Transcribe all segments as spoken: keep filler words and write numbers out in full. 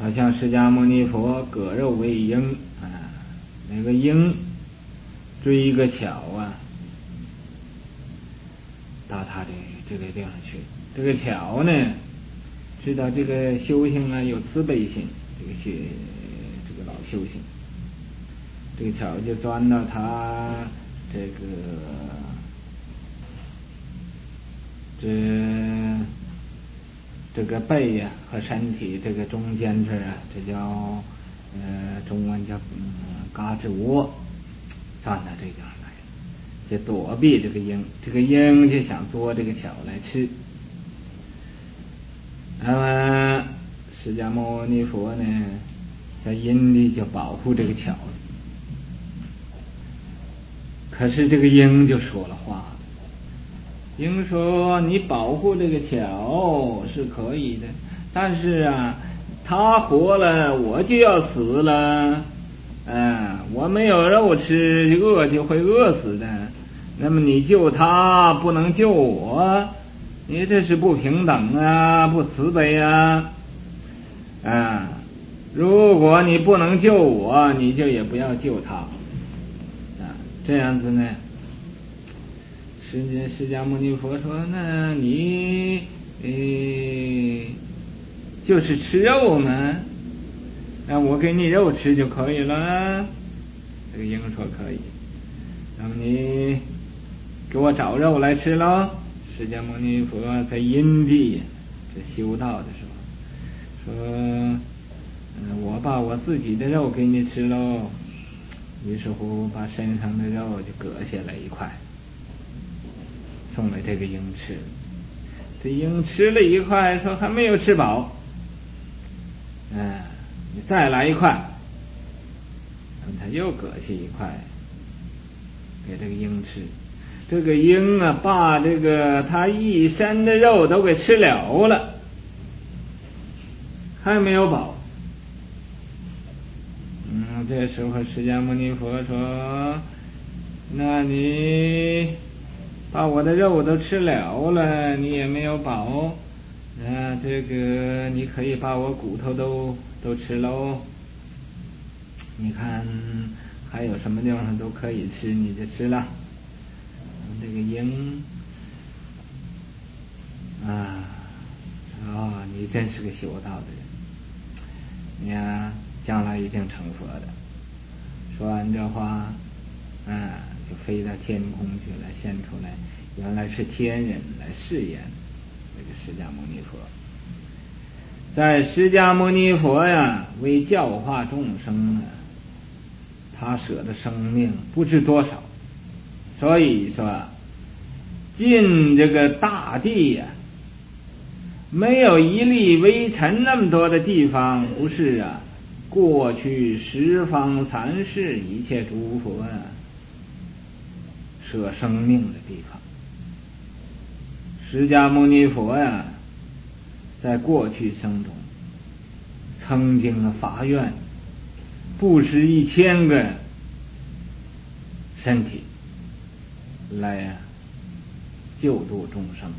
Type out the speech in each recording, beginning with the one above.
好像释迦牟尼佛割肉为鹰啊，那个鹰追一个巧啊，到他的这个地方去。这个巧呢，知道这个修行啊有慈悲心，这个学这个老修行，这个巧就钻到他这个这这个背呀、啊、和身体这个中间这啊，这叫呃中文叫嗯嘎吱窝，钻到这地方来，就躲避这个鹰，这个鹰就想捉这个巧来吃。那么释迦牟尼佛呢，在因地就保护这个巧，可是这个鹰就说了话，鹰说你保护这个巧是可以的，但是啊他活了我就要死了，嗯，我没有肉吃饿就会饿死的，那么你救他不能救我，你这是不平等啊，不慈悲啊！啊，如果你不能救我，你就也不要救他啊。这样子呢，释迦释迦牟尼佛说：“那你呃，就是吃肉嘛，那我给你肉吃就可以了。”这个鹰说：“可以。”那么你给我找肉来吃喽。释迦牟尼佛在因地这修道的时候说、嗯、我把我自己的肉给你吃喽，于是乎把身上的肉就割下来一块送给这个鹰吃。这鹰吃了一块说还没有吃饱，嗯，你再来一块，他又割下一块给这个鹰吃。这个鹰啊，把这个他一身的肉都给吃了了，还没有饱。嗯，这时候释迦牟尼佛说：“那你把我的肉都吃了了，你也没有饱，那这个你可以把我骨头都都吃喽。你看还有什么地方都可以吃，你就吃了。”这个鹰啊，哦，你真是个修道的人，你呀将来一定成佛的。说完这话，啊，就飞到天空去了，现出来原来是天人来试验这个释迦牟尼佛。在释迦牟尼佛呀为教化众生啊，他舍的生命不知多少，所以说尽这个大地呀、啊，没有一粒微尘那么多的地方不是啊过去十方三世一切诸佛啊舍生命的地方。释迦牟尼佛呀在过去生中曾经的发愿布施一千个身体来呀、啊救度众生。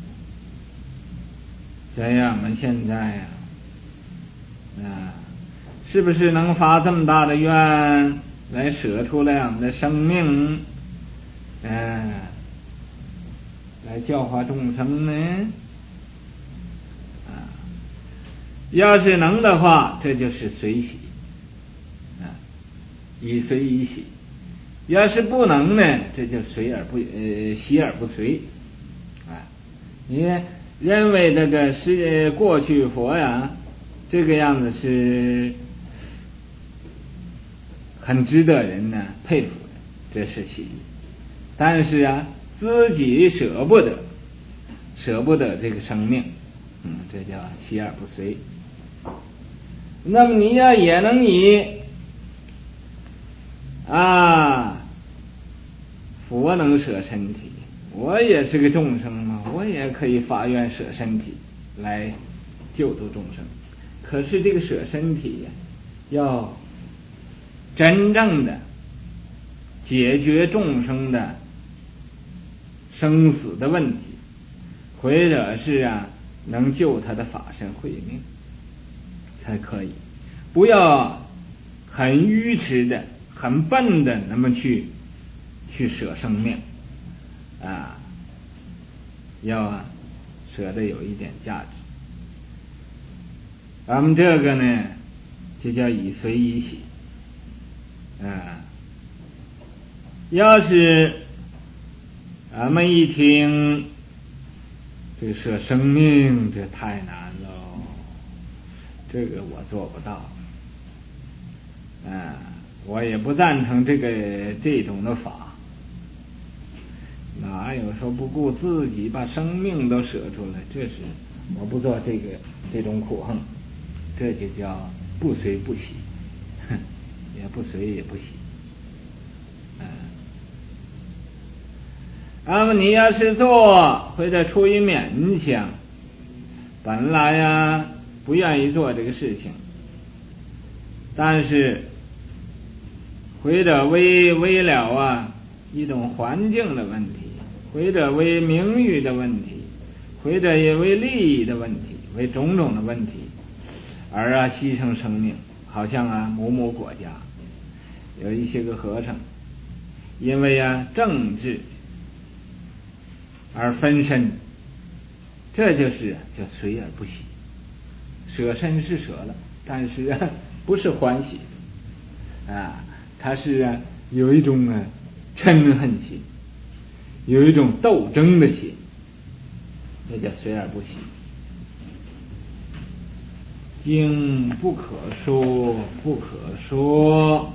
这样我们现在呀、啊，啊，是不是能发这么大的愿来舍出来我们的生命，嗯、啊，来教化众生呢？啊，要是能的话，这就是随喜，啊，以随以喜。要是不能呢，这就随而不呃喜而不随啊！你认为这个是过去佛呀，这个样子是很值得人呢佩服的，这是其一。但是啊，自己舍不得，舍不得这个生命，嗯，这叫喜而不随。那么你要也能以啊。佛能舍身体，我也是个众生嘛，我也可以发愿舍身体来救度众生。可是这个舍身体呀、啊，要真正的解决众生的生死的问题，或者是啊能救他的法身慧命。 才可以，不要很愚痴的、很笨的那么去去舍生命啊，要啊舍得有一点价值。咱们这个呢，就叫以随以喜啊。要是咱们一听这舍生命，这太难喽，这个我做不到啊，我也不赞成这个这种的法。哪有说不顾自己把生命都舍出来？这是我不做这个这种苦行，这就叫不随不喜，哼，也不随也不喜。嗯，那么你要是做或者出于勉强，本来呀不愿意做这个事情，但是或者为为了啊一种环境的问题，或者为名誉的问题，或者也为利益的问题，为种种的问题而啊牺牲生命。好像啊某某国家有一些个和尚因为啊政治而分身，这就是叫随而不喜。舍身是舍了，但是啊不是欢喜啊，他是啊有一种啊嗔恨心，有一种斗争的心，这叫随而不喜。经不可说，不可说，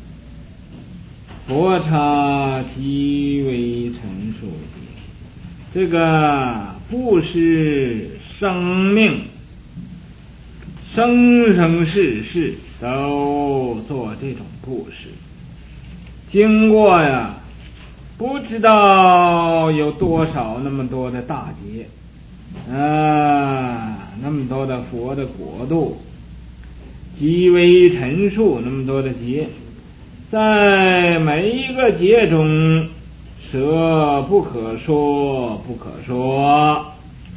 佛刹即为陈述。这个布施生命，生生世世都做这种布施，经过呀不知道有多少那么多的大劫啊，那么多的佛的国度，极为陈述那么多的劫，在每一个劫中舍不可说，不可说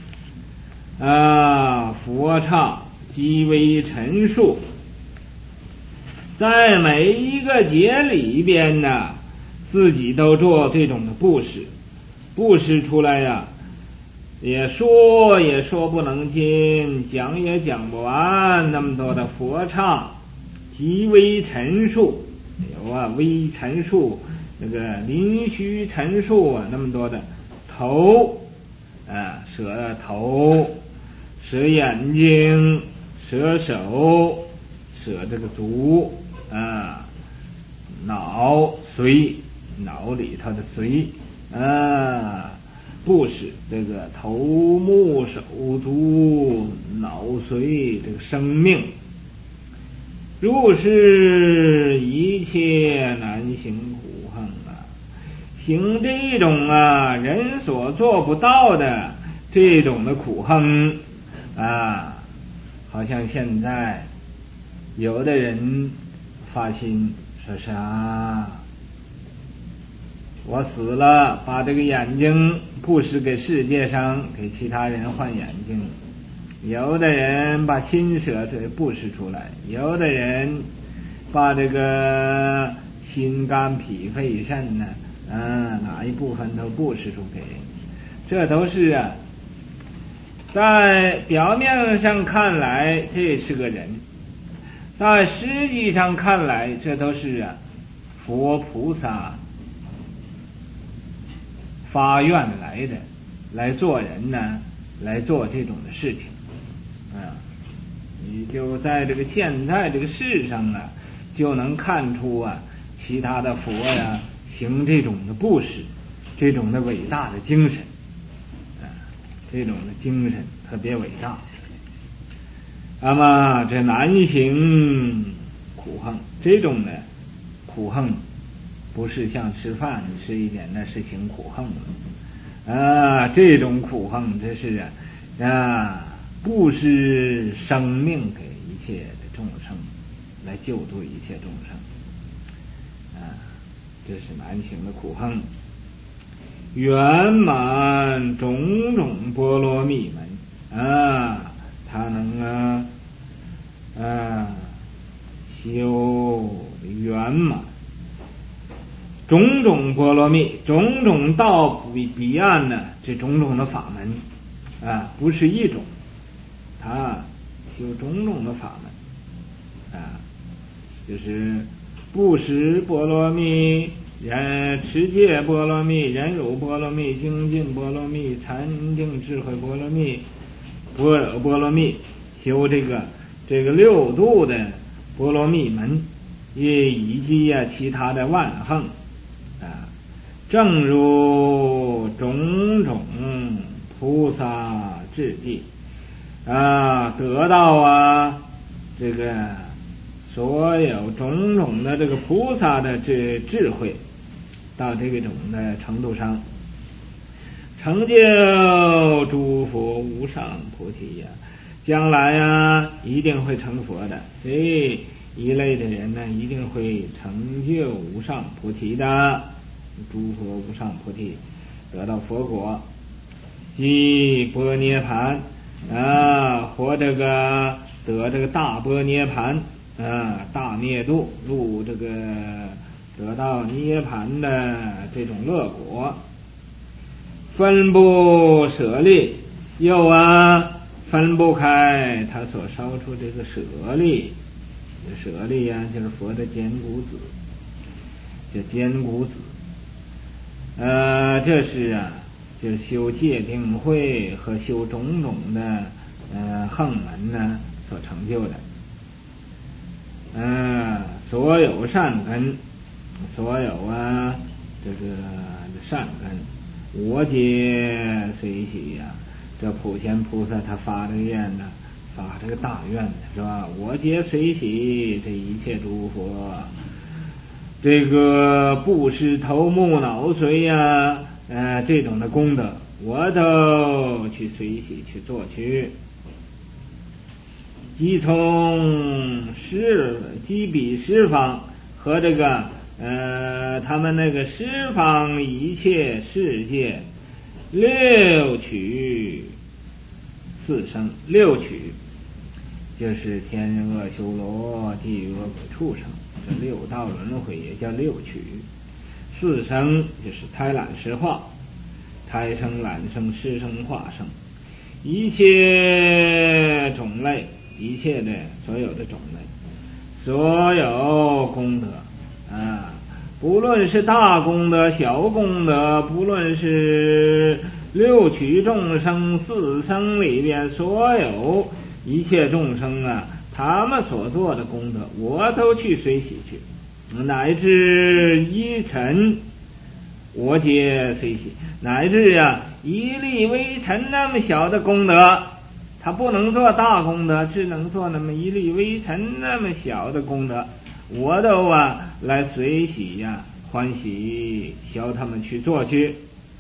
啊，佛刹极为陈述，在每一个劫里边呢，自己都做这种的布施，布施出来呀，也说也说不能尽，讲也讲不完，那么多的佛刹极为陈述，有啊微陈述，那个临虚陈述啊，那么多的头啊，舍头，舍眼睛，舍手，舍这个足啊，脑髓，脑里头的髓啊，布施这个头目手足脑髓这个生命，如是一切难行苦行啊，行这种啊人所做不到的这种的苦行啊，好像现在有的人发心说是啊，我死了把这个眼睛布施给世界上，给其他人换眼睛，有的人把心舍这布施出来，有的人把这个心肝脾肺肾呢啊哪一部分都布施出给，这都是啊在表面上看来这是个人，在实际上看来这都是啊佛菩萨发愿来的，来做人呢，来做这种的事情啊。你就在这个现在这个世上啊，就能看出啊其他的佛呀行这种的布施，这种的伟大的精神啊，这种的精神特别伟大。那么这难行苦行，这种的苦行不是像吃饭吃一点，那是行苦行了啊！这种苦行这是啊啊布施生命给一切的众生，来救度一切众生啊，这是难行的苦行。圆满种种波罗蜜门啊，他能啊啊门嘛，种种波罗蜜，种种到彼彼岸呢，这种种的法门啊，不是一种，它有种种的法门啊，就是布施波罗蜜、人持戒波罗蜜、忍辱波罗蜜、精进波罗蜜、禅定智慧波罗蜜、般若波罗蜜，修这个这个六度的波罗蜜门，也以及呀、啊、其他的万行啊，正如种种菩萨智地啊，得到啊这个所有种种的这个菩萨的智智慧，到这种的程度上，成就诸佛无上菩提呀、啊，将来呀、啊、一定会成佛的。这一类的人呢，一定会成就无上菩提的，诸佛无上菩提，得到佛果，即般涅盘啊，或这个得这个大般涅盘啊，大灭度，入这个得到涅盘的这种乐果，分不舍利，又啊分不开他所烧出这个舍利。舍利呀、啊，就是佛的坚固子，叫坚固子。呃，这是啊，就是修戒定慧和修种种的呃行门呢所成就的。呃，所有善根，所有啊这个善根，我皆随喜呀、啊。这普贤菩萨他发这个愿呢。发这个大愿是吧？我皆随喜，这一切诸佛，这个布施头目脑髓呀，呃，这种的功德，我都去随喜去做去。即从十即比十方和这个呃，他们那个十方一切世界六趣四生，六趣就是天人恶修罗、地狱恶鬼畜生，这六道轮回也叫六趣。四生就是胎卵湿化，胎生、卵生、湿生、化生，一切种类，一切的所有的种类，所有功德啊，不论是大功德、小功德，不论是六趣众生、四生里边所有一切众生啊，他们所做的功德，我都去随喜去，乃至一尘，我皆随喜，乃至呀、啊、一粒微尘那么小的功德，他不能做大功德，只能做那么一粒微尘那么小的功德，我都啊来随喜呀、啊、欢喜，教他们去做去。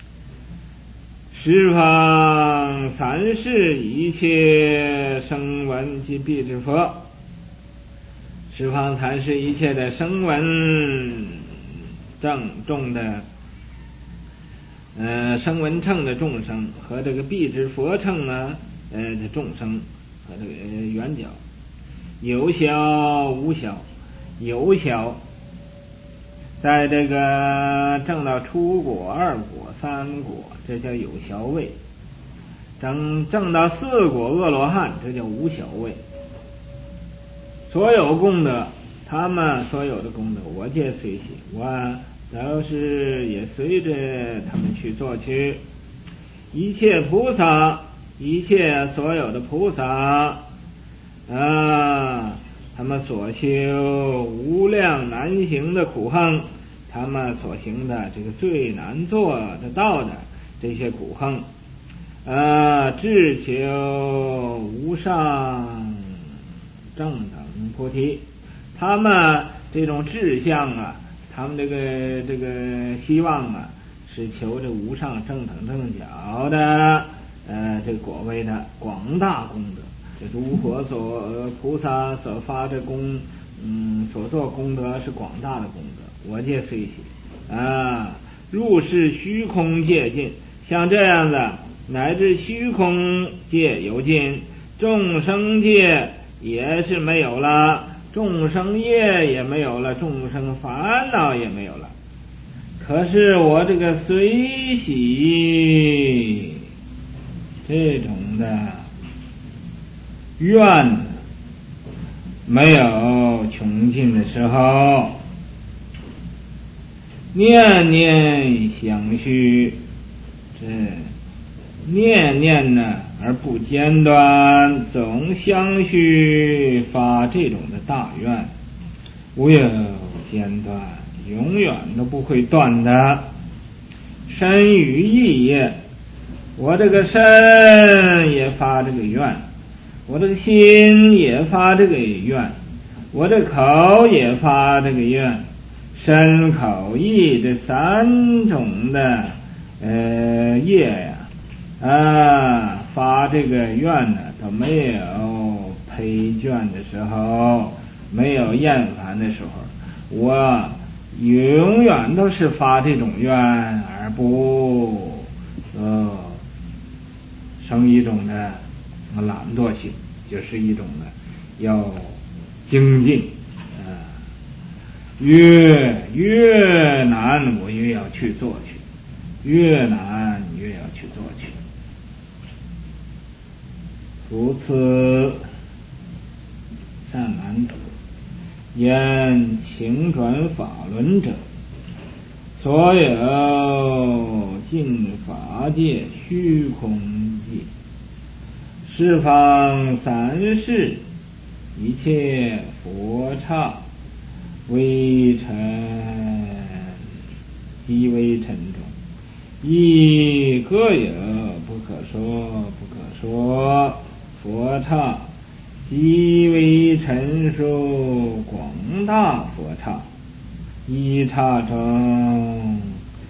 十方三世一切声闻及辟支佛，十方三世一切的声闻正众的呃声闻乘的众生和这个辟支佛乘呢呃的众生和这个呃圆角，有小无小，有小在这个证到初果、二果、三果，这叫有小位；证证到四果阿罗汉，这叫无小位。所有功德，他们所有的功德，我皆随喜，我都是也随着他们去做去。一切菩萨，一切所有的菩萨啊，他们所修无量难行的苦行，他们所行的这个最难做的道的这些苦行，呃，志求无上正等菩提，他们这种志向啊，他们这个这个希望啊，是求这无上正等正觉的呃这个果位的广大功德。这诸佛所、呃、菩萨所发的功，嗯，所做功德是广大的功德，我皆随喜啊。入世虚空界尽，像这样的，乃至虚空界有尽，众生界也是没有了， 众生业也没有了，众生烦恼也没有了。可是我这个随喜这种的愿没有穷尽的时候，念念相续，这念念呢而不间断，总相续发这种的大愿，无有间断，永远都不会断的。身语意业，我这个身也发这个愿，我这个心也发这个愿，我这口也发这个愿，身口意这三种的呃业呀啊发这个愿呢，都没有疲倦的时候，没有厌烦的时候，我永远都是发这种愿，而不呃生一种的懒惰性，就是一种的要精进啊，越越难我越要去做去，越难越要去做去。如此善男子，言情转法轮者，所有尽法界虚空界，十方三世一切佛刹，微尘即微尘中，亦各有不可说不可说佛刹，即为尘数广大佛刹，一刹中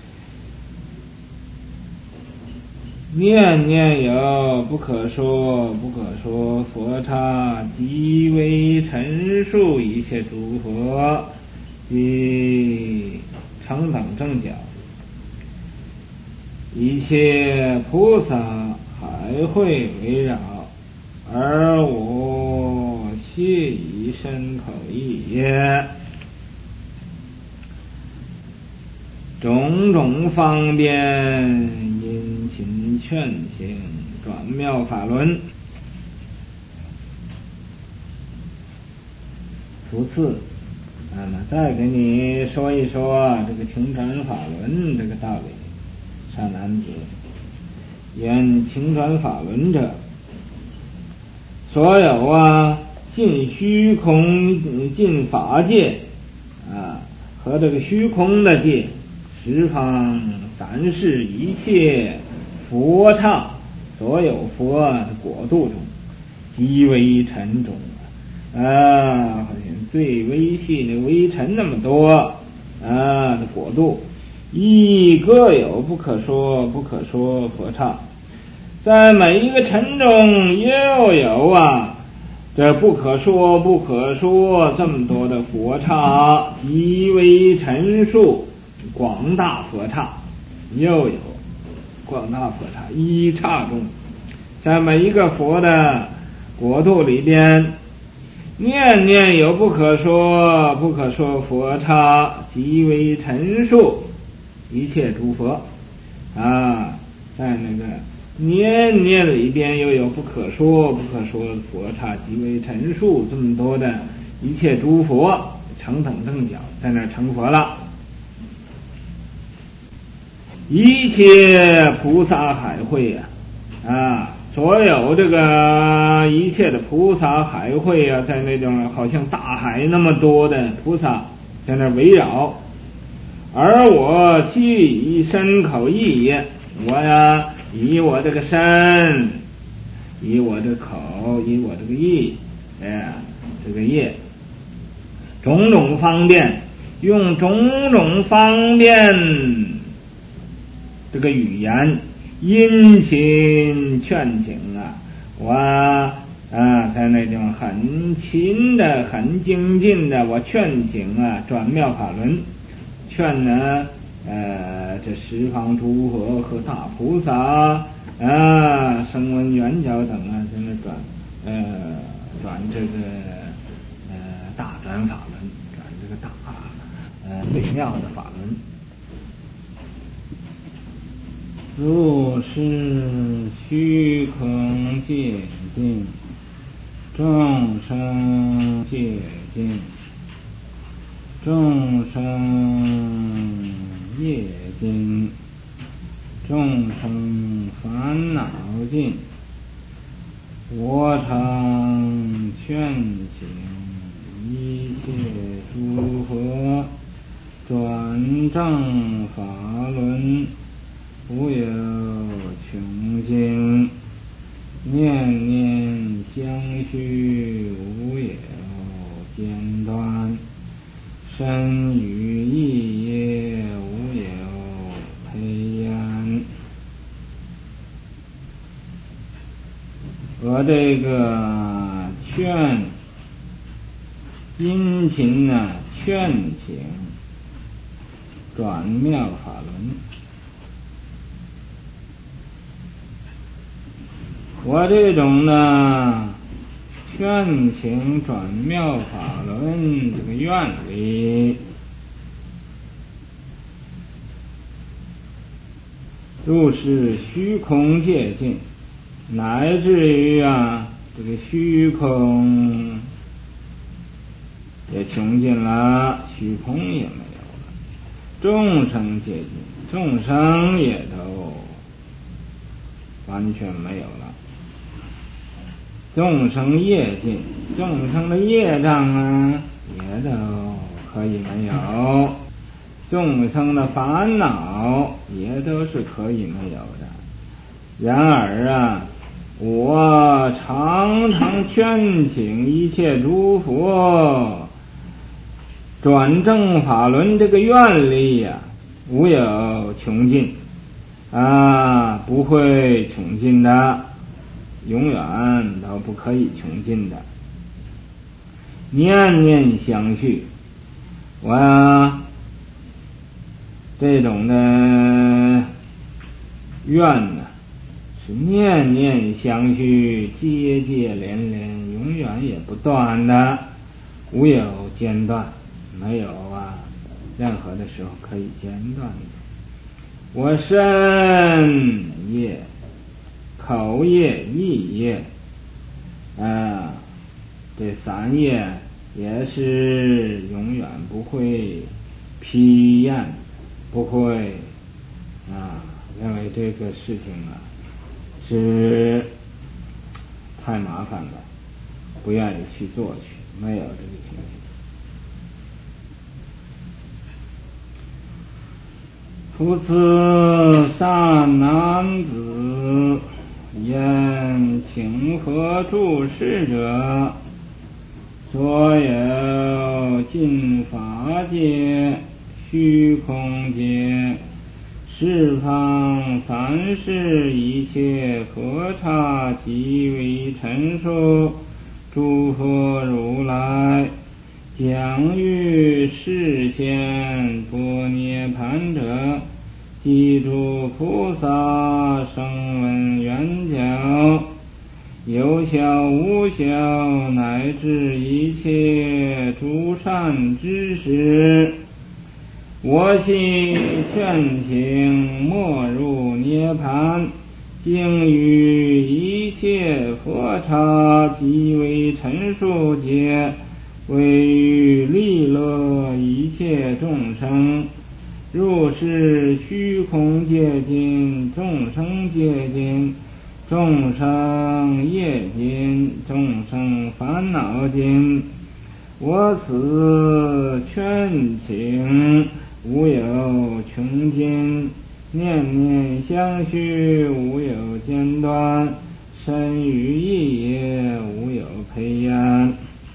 念念有不可说不可说佛刹，即为尘数一切诸佛，即成等正觉，一切菩萨还会围绕，而我悉以身口意也，种种方便殷勤劝行，转妙法轮。除此那么再给你说一说这个情转法轮这个道理。善男子，言情转法轮者，所有啊尽虚空尽法界啊和这个虚空的界，十方三世一切佛刹，所有佛国度中，极为尘中啊，好像最微细的微尘那么多啊的国度，亦各有不可说不可说佛刹，在每一个尘中又有啊这不可说不可说这么多的佛刹，极为尘数广大佛刹，又有广大佛刹，一刹中，在每一个佛的国度里边，念念有不可说不可说佛刹，极为尘数一切诸佛啊，在那个念念里边又有不可说不可说佛刹，极为尘数这么多的一切诸佛成等正觉，在那成佛了。一切菩萨海会呀 啊, 啊，所有这个一切的菩萨海会啊，在那种好像大海那么多的菩萨在那围绕，而我悉以身口意也，我呀以我这个身，以我这个口，以我这个意，哎，这个业，种种方便，用种种方便这个语言殷勤劝请啊，我啊在那种很勤的很精进的我劝请啊转妙法轮，劝呢呃这十方诸佛和大菩萨啊声闻缘觉等啊在那转呃转这个呃大转法轮，转这个大呃微妙的法轮。如是虚空界尽，众生界尽，众生业尽，众生烦恼尽，我常劝请一切诸佛转正法轮，无有穷尽，念念相续，无有间断，身语意业，无有培养。我这个劝殷勤呢，劝请转妙法轮，我这种呢劝请转妙法轮这个愿力，入是虚空界尽，乃至于啊这个虚空也穷尽了，虚空也没有了，众生界尽，众生也都完全没有了，众生业尽，众生的业障啊也都可以没有，众生的烦恼也都是可以没有的。然而啊，我常常劝请一切诸佛转正法轮这个愿力呀、啊，无有穷尽啊，不会穷尽的，永远都不可以穷尽的。念念相续，我啊这种的愿呢，是念念相续，接接连连，永远也不断的，无有间断，没有啊任何的时候可以间断的。我身业、口业、意业啊，这三业也是永远不会疲厌，不会啊认为这个事情啊是太麻烦了，不愿意去做去，没有这个情形。夫此善男子，言请佛住世者，所有尽法界、虚空界、十方三世一切佛刹，即为陈述诸佛如来将于示现般涅盘者，即诸菩萨声闻缘觉，有小无小，乃至一切诸善知识，我悉劝请没入涅盘，经于一切佛刹，即为陈述解，为于利乐一切众生。入是虚空界尽，众生界尽，众生业尽，众生烦恼尽，我此劝请无有穷尽，念念相续，无有间断，身语意业，无有培养。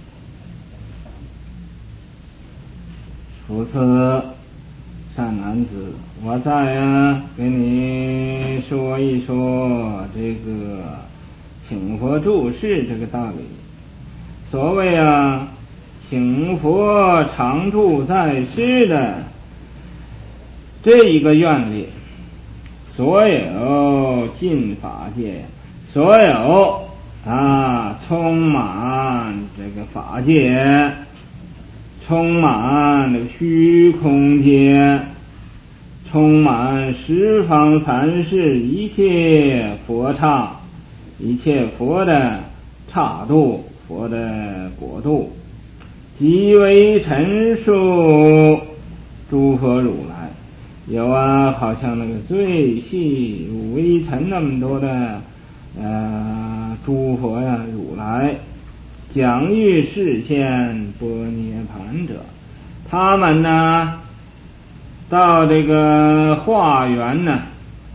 夫此善男子，我再啊给你说一说这个请佛住世这个道理。所谓啊请佛常住在世的这一个愿力，所有尽法界，所有啊充满这个法界充满那个虚空界，充满十方三世一切佛刹，一切佛的刹度，佛的国度，即为陈述诸佛如来。有啊，好像那个最细如微尘那么多的呃诸佛呀、啊、如来，讲欲示现般涅盘者，他们呢到这个化缘呢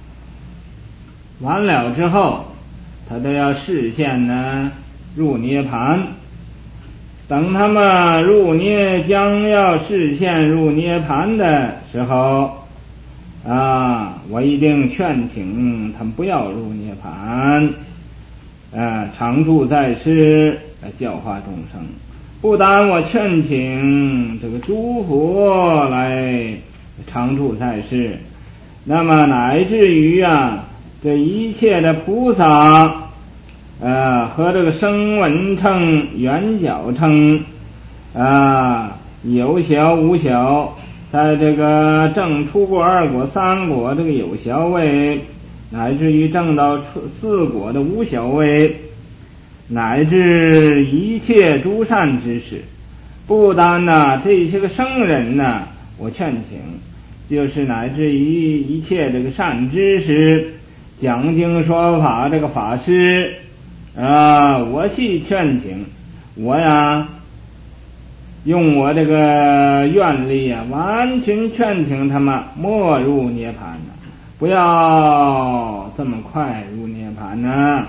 完了之后，他都要示现呢入涅盘。等他们入涅将要示现入涅盘的时候啊，我一定劝请他们不要入涅盘，啊，常住在世，教化众生。不但我劝请这个诸佛来常住在世，那么乃至于啊，这一切的菩萨，呃，和这个声闻乘、缘觉乘，啊，有小无小，在这个正出果、二果、三果这个有小位，乃至于正到四果的无小位，乃至一切诸善之事，不单呢这些个圣人呢，我劝请，就是乃至于一切这个善知识，讲经说法这个法师啊，我去劝请，我呀用我这个愿力啊，完全劝请他们莫入涅盘呢，不要这么快入涅盘呢。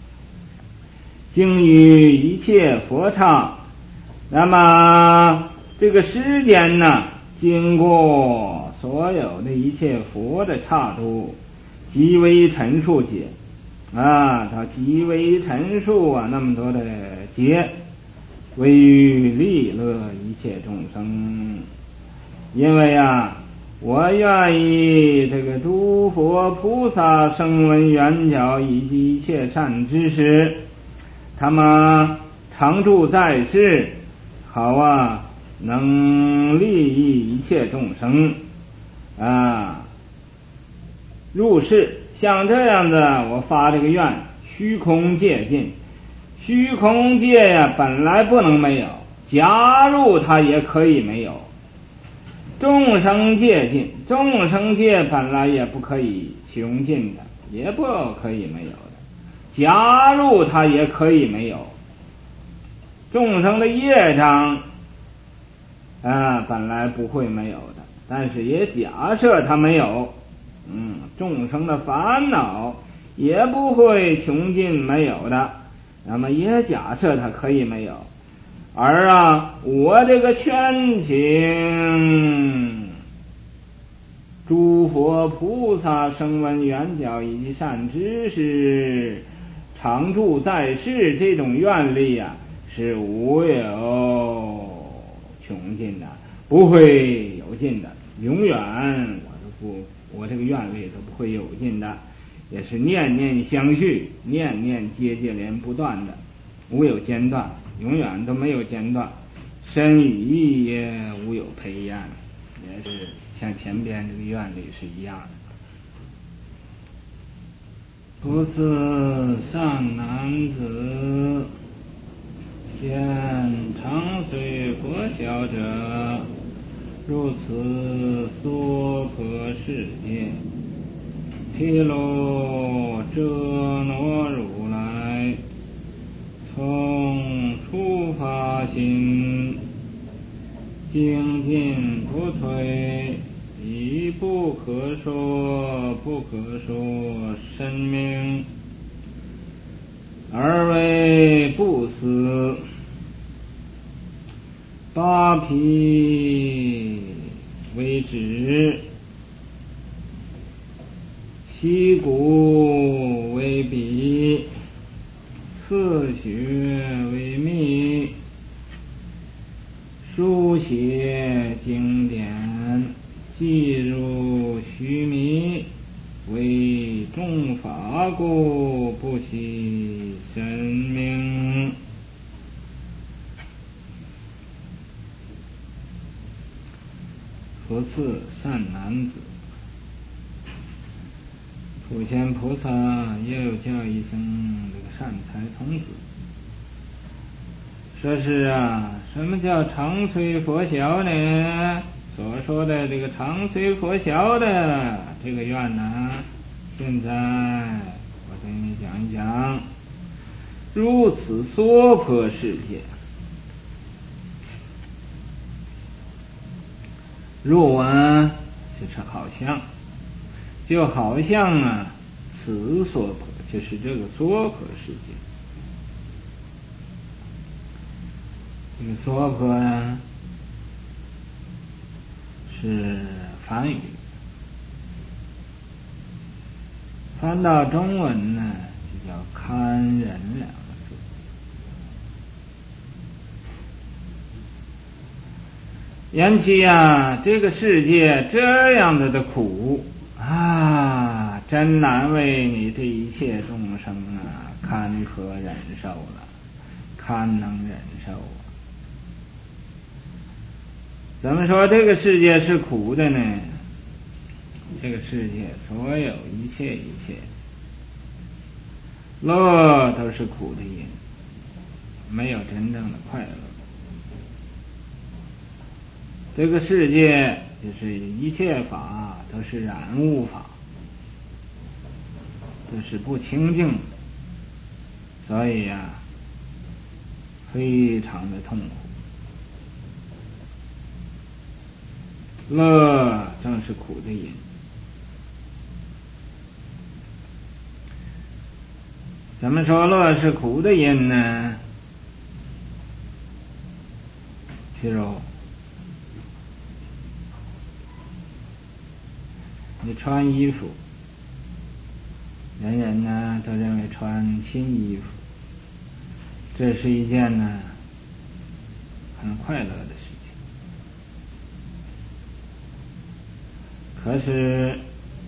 经于一切佛刹，那么这个时间呢，经过所有的一切佛的刹度，极为陈述解啊，他极为陈述啊，那么多的劫，为于利乐一切众生。因为啊，我愿意这个诸佛菩萨、声闻缘觉以及一切善知识，他们常住在世，好啊，能利益一切众生啊，入世。像这样的，我发这个愿，虚空界尽，虚空界呀，本来不能没有，假如它也可以没有。众生界尽，众生界本来也不可以穷尽的，也不可以没有的，假如它也可以没有。众生的业障啊，本来不会没有的，但是也假设它没有。嗯，众生的烦恼也不会穷尽没有的，那么也假设它可以没有。而啊，我这个劝请诸佛菩萨、声闻缘觉以及善知识常住在世，这种愿力啊，是无有穷尽的，不会有尽的，永远我都不我这个愿力都不会有尽的，也是念念相续，念念接接连不断的，无有间断，永远都没有间断，身语意也无有培厌，也是像前边这个愿力是一样的。不自善男子，见长随佛小者，如此娑婆世界，毗卢遮那如来从初发心，精进不退，一不可说不可说深明，而为不死，八毗为止，息鼓为笔，刺血为密，书写经典，记入须弥，为众法故，不惜神明。 佛次善男子。普贤菩萨也有叫一声这个善财童子，说是啊，什么叫长随佛晓呢？所说的这个长随佛晓的这个愿呢，现在我给你讲一讲。如此娑婆世界，若啊就是好像，就好像啊此娑婆就是这个娑婆世界。这个娑婆呢是梵语，翻到中文呢就叫堪忍两个字。言其啊，这个世界这样子的苦啊，真难为你这一切众生啊堪可忍受了，堪能忍受啊。怎么说这个世界是苦的呢？这个世界所有一切一切乐都是苦的因，没有真正的快乐。这个世界就是一切法都是染污法，都是不清净，所以呀、啊，非常的痛苦。乐正是苦的因。怎么说乐是苦的因呢？譬如你穿衣服，人人呢都认为穿新衣服，这是一件呢很快乐的事情。可是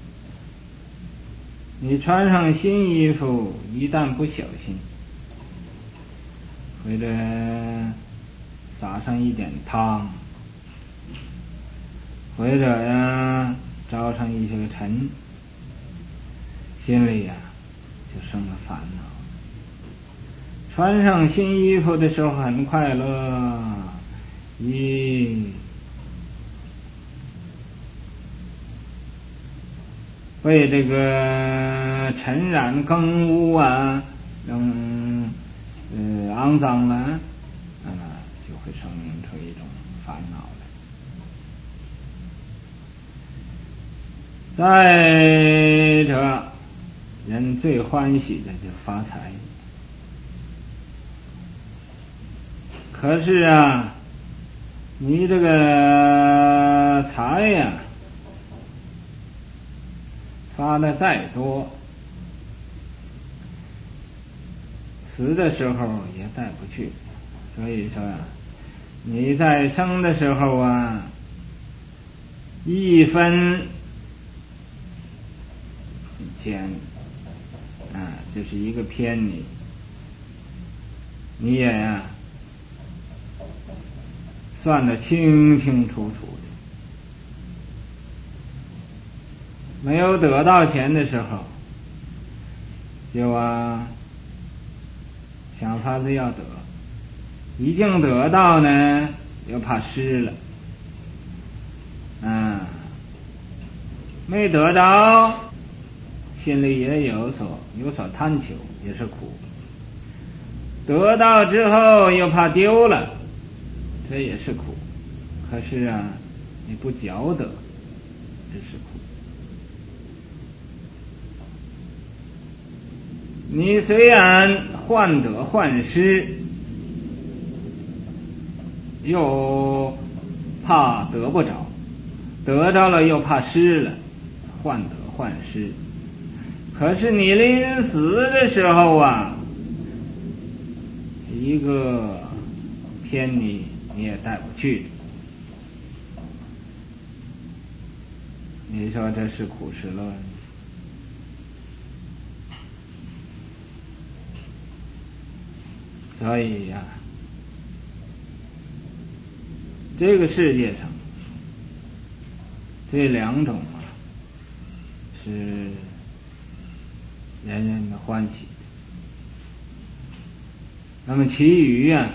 你穿上新衣服，一旦不小心，或者撒上一点汤，或者呀招上一些个尘，心里呀就生了烦恼。穿上新衣服的时候很快乐，一被这个尘染更污啊，嗯呃肮脏了，那么就会生出一种烦恼来。再者，人最欢喜的就发财。可是啊，你这个财呀、啊，发的再多，死的时候也带不去。所以说啊，你在生的时候啊，一分钱啊，就是一个偏你，你也呀、啊、算得清清楚楚的。没有得到钱的时候，就啊想法子要得，已经得到呢，又怕失了，啊，没得着，心里也有所有所贪求，也是苦。得到之后又怕丢了，这也是苦。可是啊，你不觉得，这是苦。你虽然患得患失，又怕得不着，得着了又怕失了，患得患失。可是你临死的时候啊，一个偏你你也带不去，你说这是苦是乐？所以呀、啊，这个世界上这两种啊是人人的欢喜的。那么其余啊，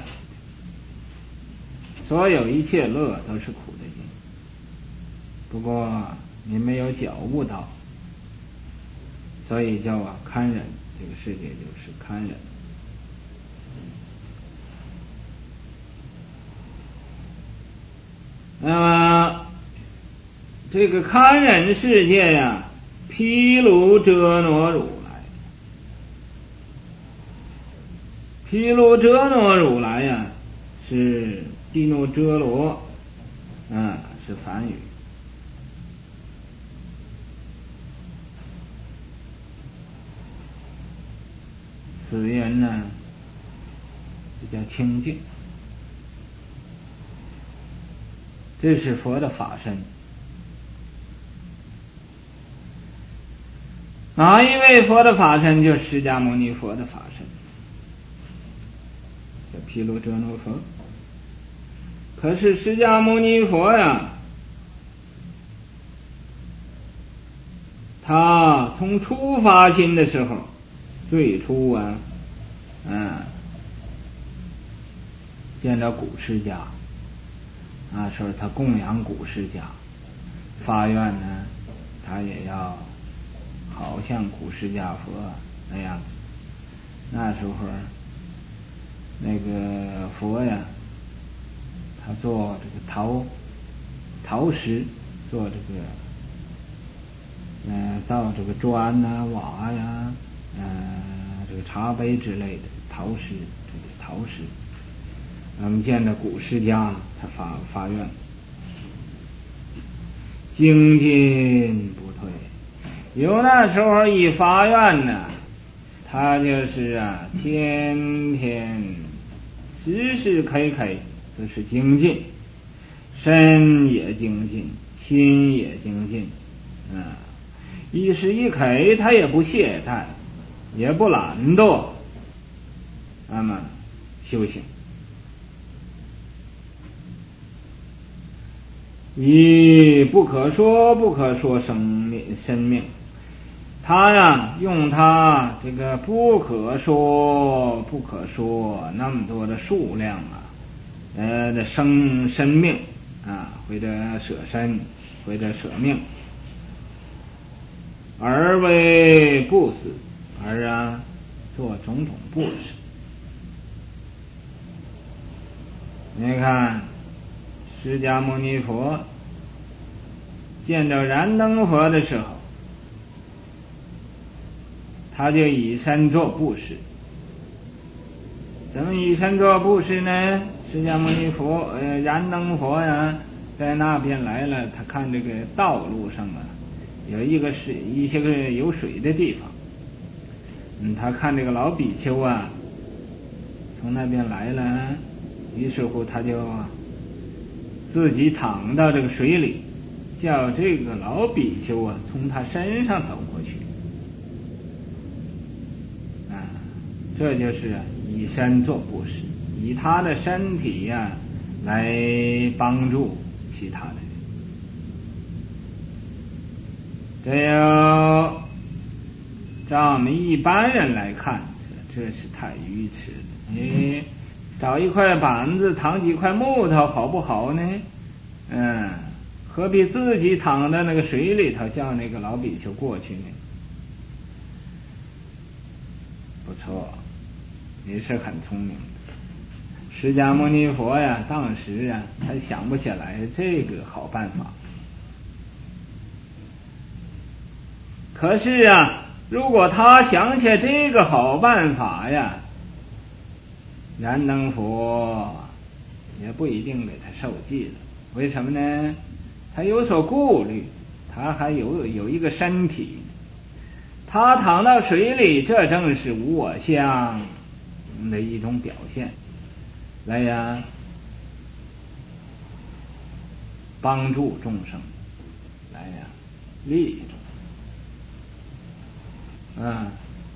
所有一切乐都是苦的境，不过你没有觉悟到，所以叫啊堪忍，这个世界就是堪忍。那么这个堪忍世界呀，毗卢遮那如来，毗卢遮那如来呀，是毗卢遮罗，嗯，是梵语。此人呢，这叫清净，这是佛的法身。哪一位佛的法身？就是释迦牟尼佛的法身，叫毗卢遮那佛。可是释迦牟尼佛呀，他从初发心的时候，最初啊，嗯，见着古释迦，那时候他供养古释迦，发愿呢，他也要好像古释迦佛那样。那时候那个佛呀，他做这个陶陶石，做这个嗯、呃、造这个砖呐、瓦呀，嗯、呃、这个茶杯之类的陶石，这个陶石。我们见着古释迦，他发发愿，精进不退。有那时候一发愿呢，他就是啊，天天时时刻刻都是精进，身也精进，心也精进，啊，一时一刻他也不懈怠，也不懒惰，那么修行。以不可说不可说生命生命，他呀用他这个不可说不可说那么多的数量啊，呃的生生命啊，或者舍身，或者舍命，而为布施，而啊做种种布施。你看释迦牟尼佛见着燃灯佛的时候，他就以身做布施。怎么以身做布施呢？释迦牟尼佛呃燃灯佛呀，在那边来了，他看这个道路上啊，有一个水，一些个有水的地方，嗯，他看这个老比丘啊，从那边来了，于是乎他就自己躺到这个水里，叫这个老比丘啊从他身上走过去，啊，这就是以身做布施，以他的身体呀、啊、来帮助其他的人。这要照我们一般人来看，这是太愚痴了。你找一块板子躺几块木头好不好呢？嗯，何必自己躺在那个水里头叫那个老比丘过去呢？不错，你是很聪明的。释迦牟尼佛呀，当时啊他想不起来这个好办法。可是啊，如果他想起这个好办法呀，燃灯佛也不一定给他受记了。为什么呢？他有所顾虑，他还有有一个身体，他躺到水里，这正是无我相的一种表现，来呀帮助众生，来呀利益众生，嗯，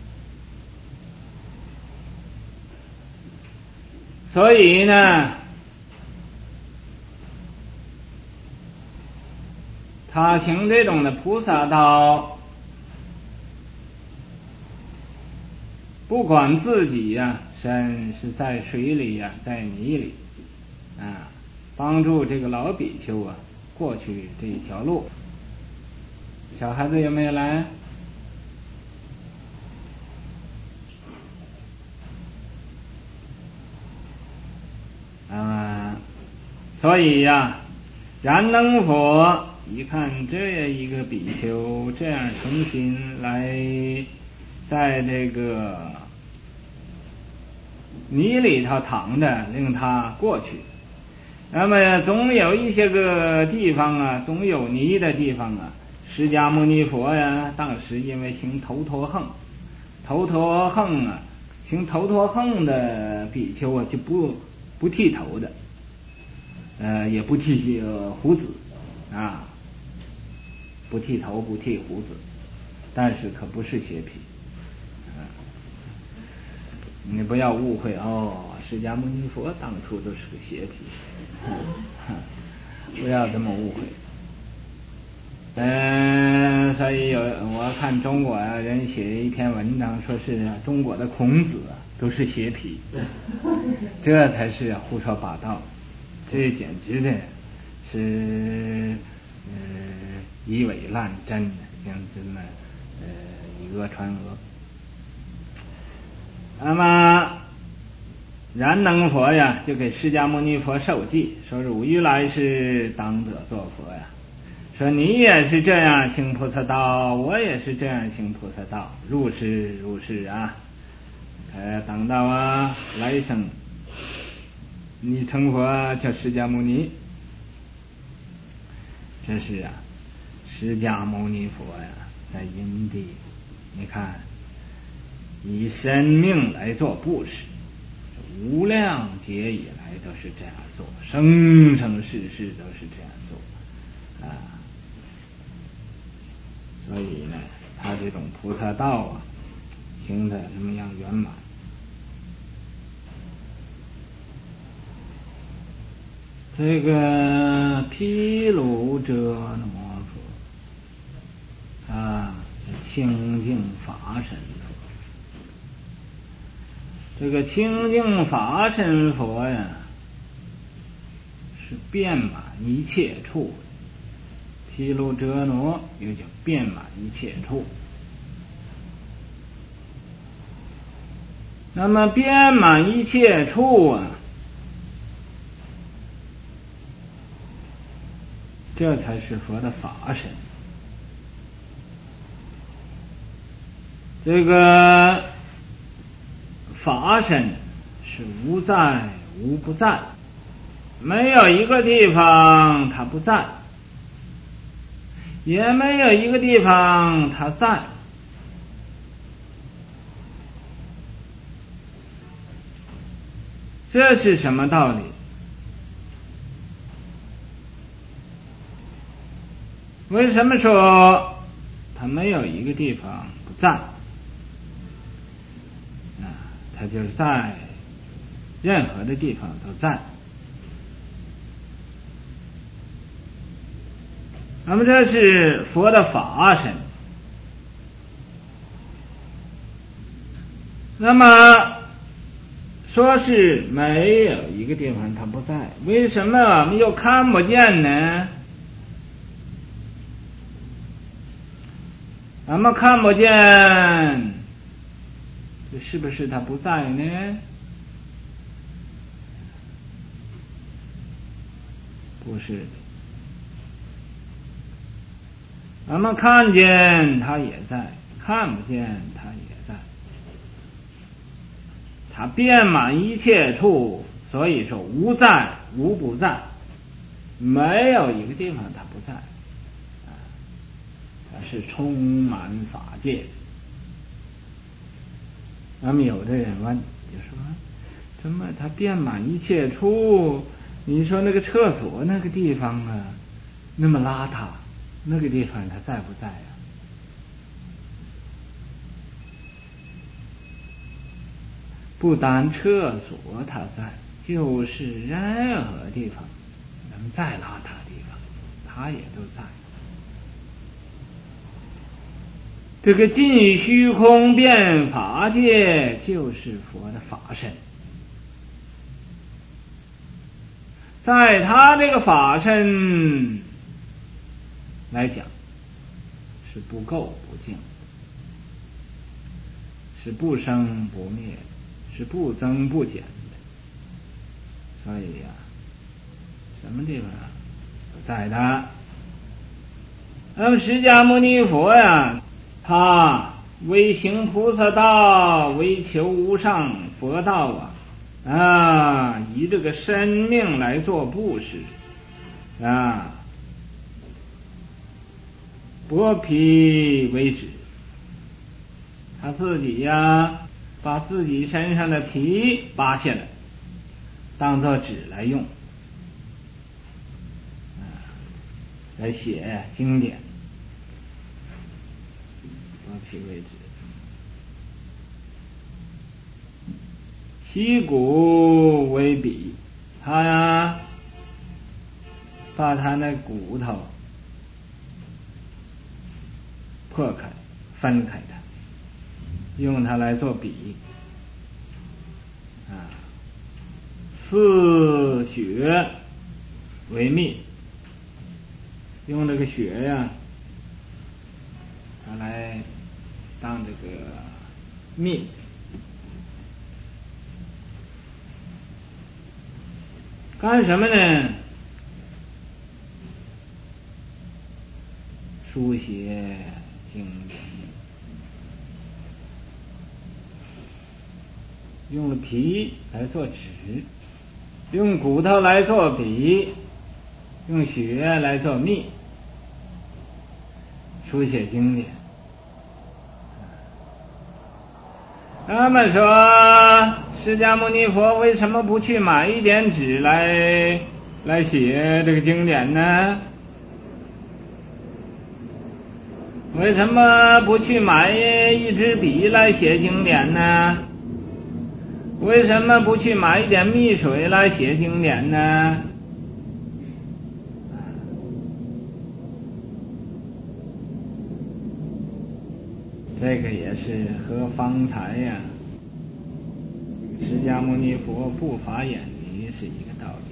所以呢， 他行这种的菩萨道，不管自己呀、啊、身是在水里呀、啊、在泥里啊，帮助这个老比丘啊过去这一条路。小孩子有没有来？啊，所以呀、啊，燃灯佛一看这一个比丘这样诚心来在这个泥里头躺着，令他过去。那么总有一些个地方啊，总有泥的地方啊。释迦牟尼佛呀，当时因为行头陀横，头陀横啊，行头陀横的比丘啊，就不不剃头的，呃，也不剃呃胡子啊，不剃头，不剃胡子，但是可不是邪皮。啊，你不要误会哦，释迦牟尼佛当初都是个邪皮，啊，不要这么误会。嗯，所以有我看中国啊人写一篇文章，说是中国的孔子啊都是邪皮，这才是胡说八道，这简直的是呃以伪乱真，像这么呃以讹传讹。那么燃灯佛呀就给释迦牟尼佛授记，说汝于来世当得做佛呀。说你也是这样行菩萨道，我也是这样行菩萨道，如是如是啊。呃，等到啊来生，你成佛叫释迦牟尼，这是啊，释迦牟尼佛呀，在因地，你看以生命来做布施，无量劫以来都是这样做，生生世世都是这样做啊。所以呢，他这种菩萨道啊，行得什么样圆满？这个毗卢遮那佛啊，清净法身佛。这个清净法身佛呀，是遍满一切处。毗卢遮那又叫遍满一切处。那么遍满一切处啊，这才是佛的法身。这个法身是无在无不在，没有一个地方它不在，也没有一个地方它在。这是什么道理？为什么说它没有一个地方不在？啊，它就是在任何的地方都在。那么这是佛的法身。那么说是没有一个地方它不在，为什么我们又看不见呢？咱们看不见，这是不是它不在呢？不是的。咱们看见它也在，看不见它也在。它遍满一切处，所以说无在无不在，没有一个地方它不在，啊，它是充满法界。那么有的人问，就说怎么它遍满一切处？你说那个厕所那个地方啊，那么邋遢，那个地方它在不在啊？不单厕所它在，就是任何地方，咱们再邋遢的地方，它也都在。 这个尽虚空遍法界就是佛的法身，在他这个法身来讲是不垢不净，是不生不灭，是不增不减的。所以呀、啊，什么地方都在他。那么释迦牟尼佛呀，他为行菩萨道，为求无上佛道啊啊，以这个生命来做布施啊，剥皮为纸，他自己呀，把自己身上的皮扒下来，当作纸来用，啊，来写经典，剥皮为纸。息骨为笔，他呀，把他那骨头破开，分开它，用它来做笔啊。似血为蜜，用这个血呀，它来当这个蜜。干什么呢？书写经典，用了皮来做纸，用骨头来做笔，用血来做蜜，书写经典。那么说，释迦牟尼佛为什么不去买一点纸来来写这个经典呢？为什么不去买一支笔来写经典呢？为什么不去买一点蜜水来写经典呢？这个也是和方才呀，释迦牟尼佛不发眼离是一个道理。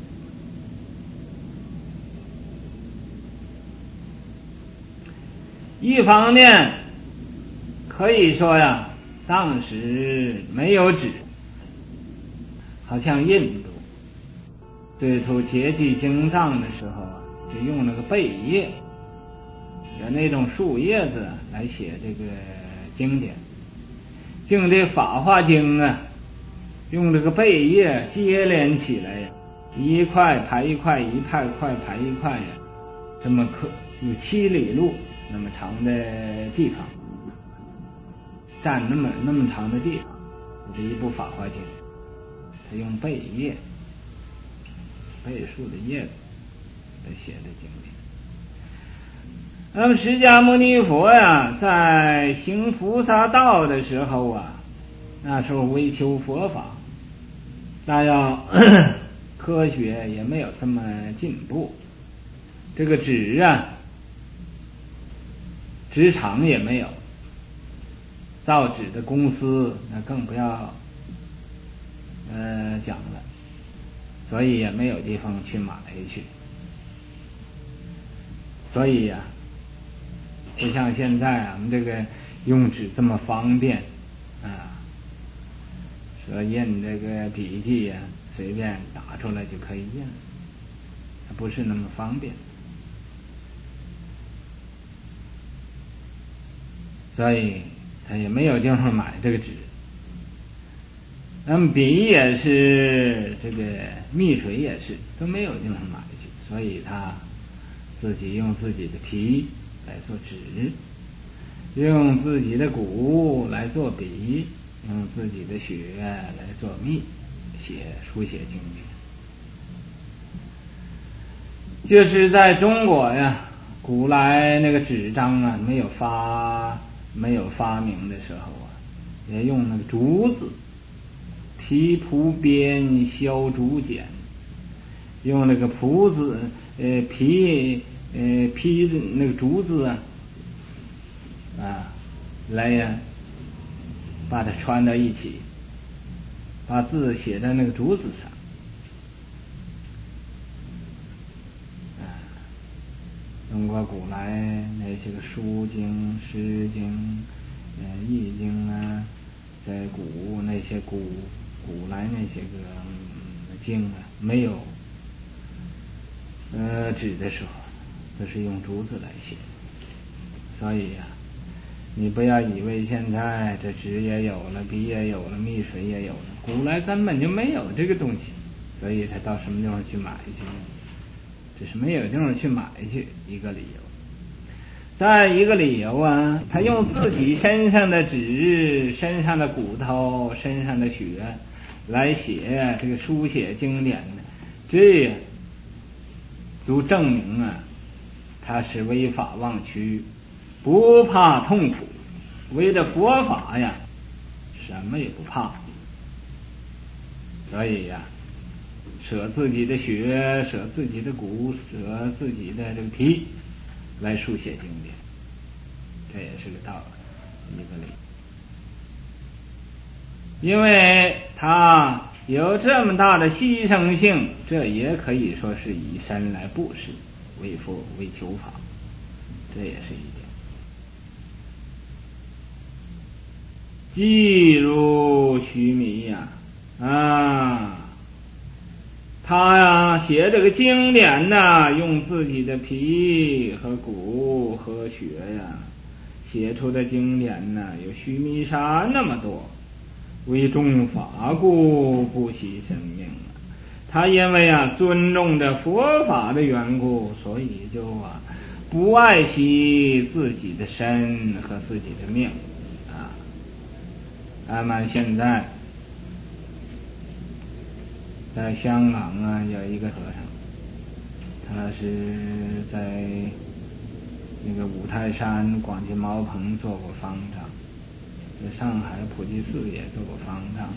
一方面可以说呀，当时没有纸，好像印度最初结集经藏的时候啊，就用那个贝叶，有那种树叶子来写这个经典。经这法华经啊，用这个贝叶接连起来呀，一块排一块，一块块排一块呀，这么可有七里路那么长的地方，占那么那么长的地方，这一部法华经，他用贝叶，贝树的叶子来写的经典。那么释迦牟尼佛呀，在行菩萨道的时候啊，那时候为求佛法，那要科学也没有这么进步，这个纸啊，纸厂也没有，造纸的公司那更不要呃讲了，所以也没有地方去买去，所以呀、啊，不像现在啊，我们这个用纸这么方便啊，说印这个笔记呀、啊，随便打出来就可以印，它不是那么方便，所以他也没有地方买这个纸。那么笔也是，这个蜜水也是，都没有地方买去，所以他自己用自己的皮来做纸，用自己的骨来做笔，用自己的血来做蜜，写书写经典。就是在中国呀，古来那个纸张啊没有发没有发明的时候啊，也用那个竹子，提蒲编削竹简，用那个蒲子呃皮呃皮那个竹子啊啊来呀，把它串到一起，把字写在那个竹子上。啊，中国古来那些个书经、诗经、呃易经啊，在古那些古古来那些个、嗯、经啊，没有呃纸的时候，都是用竹子来写。所以呀、啊，你不要以为现在这纸也有了，笔也有了，蜜水也有了，古来根本就没有这个东西，所以他到什么地方去买去？这是没有地方去买去，一个理由。再一个理由啊，他用自己身上的纸、身上的骨头、身上的血来写这个书写经典的，这样足证明啊，他是违法忘躯，不怕痛苦，为了佛法呀，什么也不怕。所以呀，舍自己的血，舍自己的骨，舍自己的这个皮来书写经典，这也是个道理，一个理。因为他有这么大的牺牲性，这也可以说是以身来布施，为佛为求法，这也是一点。即如须弥呀，啊，他呀写这个经典呐，用自己的皮和骨和血呀写出的经典呐，有须弥山那么多，为众法故不惜生命啊。他因为啊尊重着佛法的缘故，所以就啊不爱惜自己的身和自己的命啊。咱们现在在香港啊有一个和尚，他是在那个五台山广济茅棚做过方丈，在上海普济寺也做过方丈，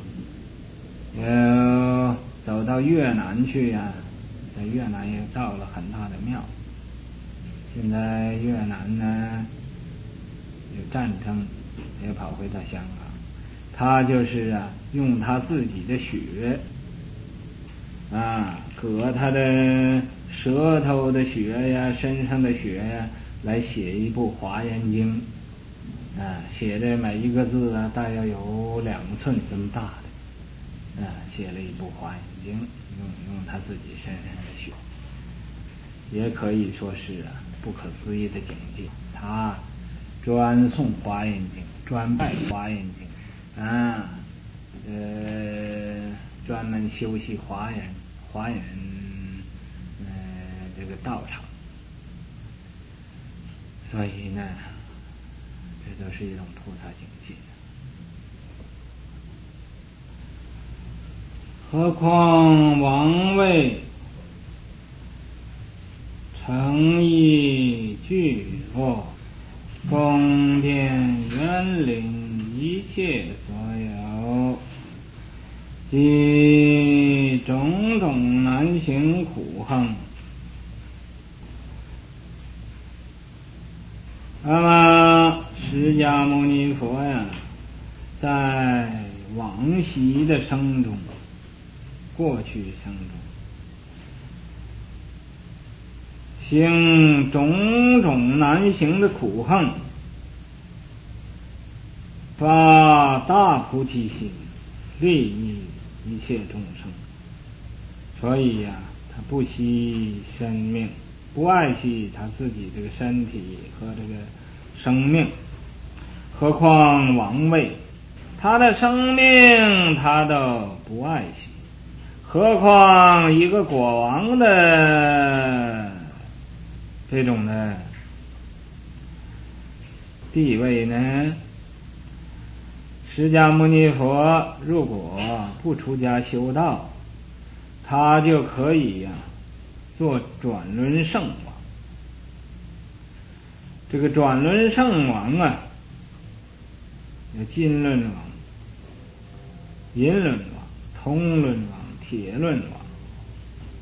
也走到越南去呀、啊，在越南也造了很大的庙。现在越南呢有战争，也跑回到香港。他就是啊用他自己的血啊，割他的舌头的血呀，身上的血呀，来写一部华严经啊，写的每一个字啊大约有两寸这么大的啊，写了一部华严经，用用他自己身上的血，也可以说是啊不可思议的境界。他专诵华严经，专拜华严经啊，呃，专门修习华严华严呃这个道场，所以呢，这都是一种菩萨境界。何况王位诚意具足，宫殿园林一切所有，即种种难行苦行。那么释迦牟尼佛呀，在往昔的生中，过去生中，行种种难行的苦行，发大菩提心，利益一切众生。所以呀、啊，他不惜生命，不爱惜他自己这个身体和这个生命，何况王位，他的生命他都不爱惜，何况一个国王的这种的地位呢？释迦牟尼佛如果不出家修道，他就可以呀、啊、做转轮圣王。这个转轮圣王啊，有金轮王、银轮王、铜轮王、铁轮王。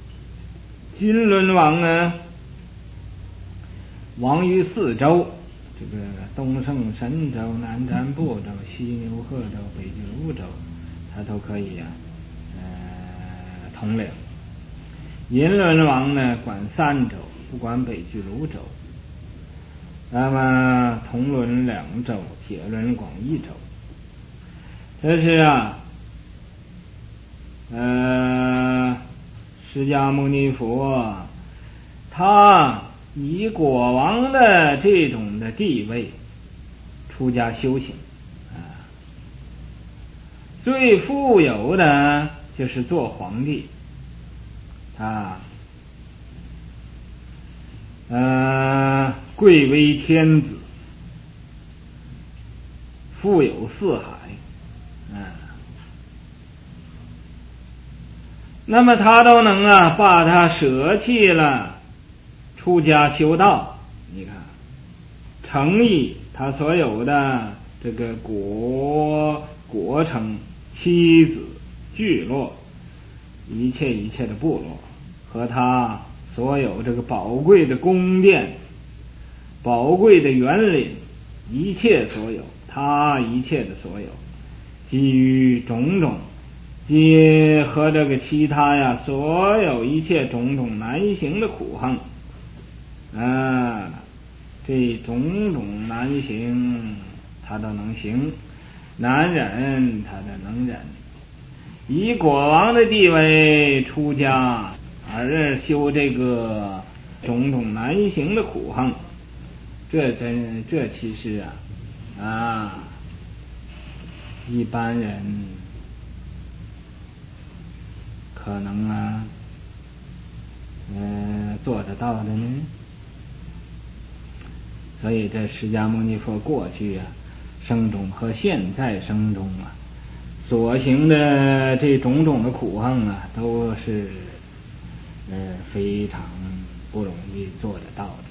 金轮王呢，王于四周， 这个东胜神州、南瞻部洲、西牛贺州、北俱泸州，他都可以啊，呃，统领。银轮王呢，管三州，不管北俱泸州。那么铜轮两州，铁轮广一州。这是啊，呃，释迦牟尼佛，他以国王的这种的地位出家修行啊，最富有的就是做皇帝啊，呃，贵为天子，富有四海啊，那么他都能啊把他舍弃了，出家修道。你看，诚意他所有的这个国国城、妻子、聚落，一切一切的部落，和他所有这个宝贵的宫殿、宝贵的园林，一切所有，他一切的所有，基于种种，皆和这个其他呀，所有一切种种难行的苦行啊，这种种难行他都能行，难忍他都能忍。以国王的地位出家，而修这个种种难行的苦行，这真这其实啊啊，一般人可能啊，呃，做得到的呢。所以这释迦牟尼佛过去啊生中和现在生中啊所行的这种种的苦行啊，都是呃非常不容易做得到的。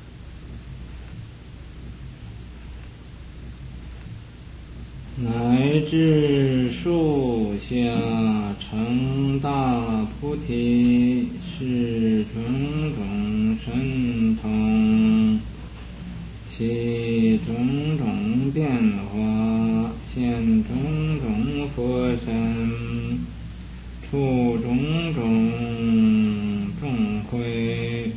乃至树下成大菩提，是种种神通，其种种变化，现种种佛身，处种种众会，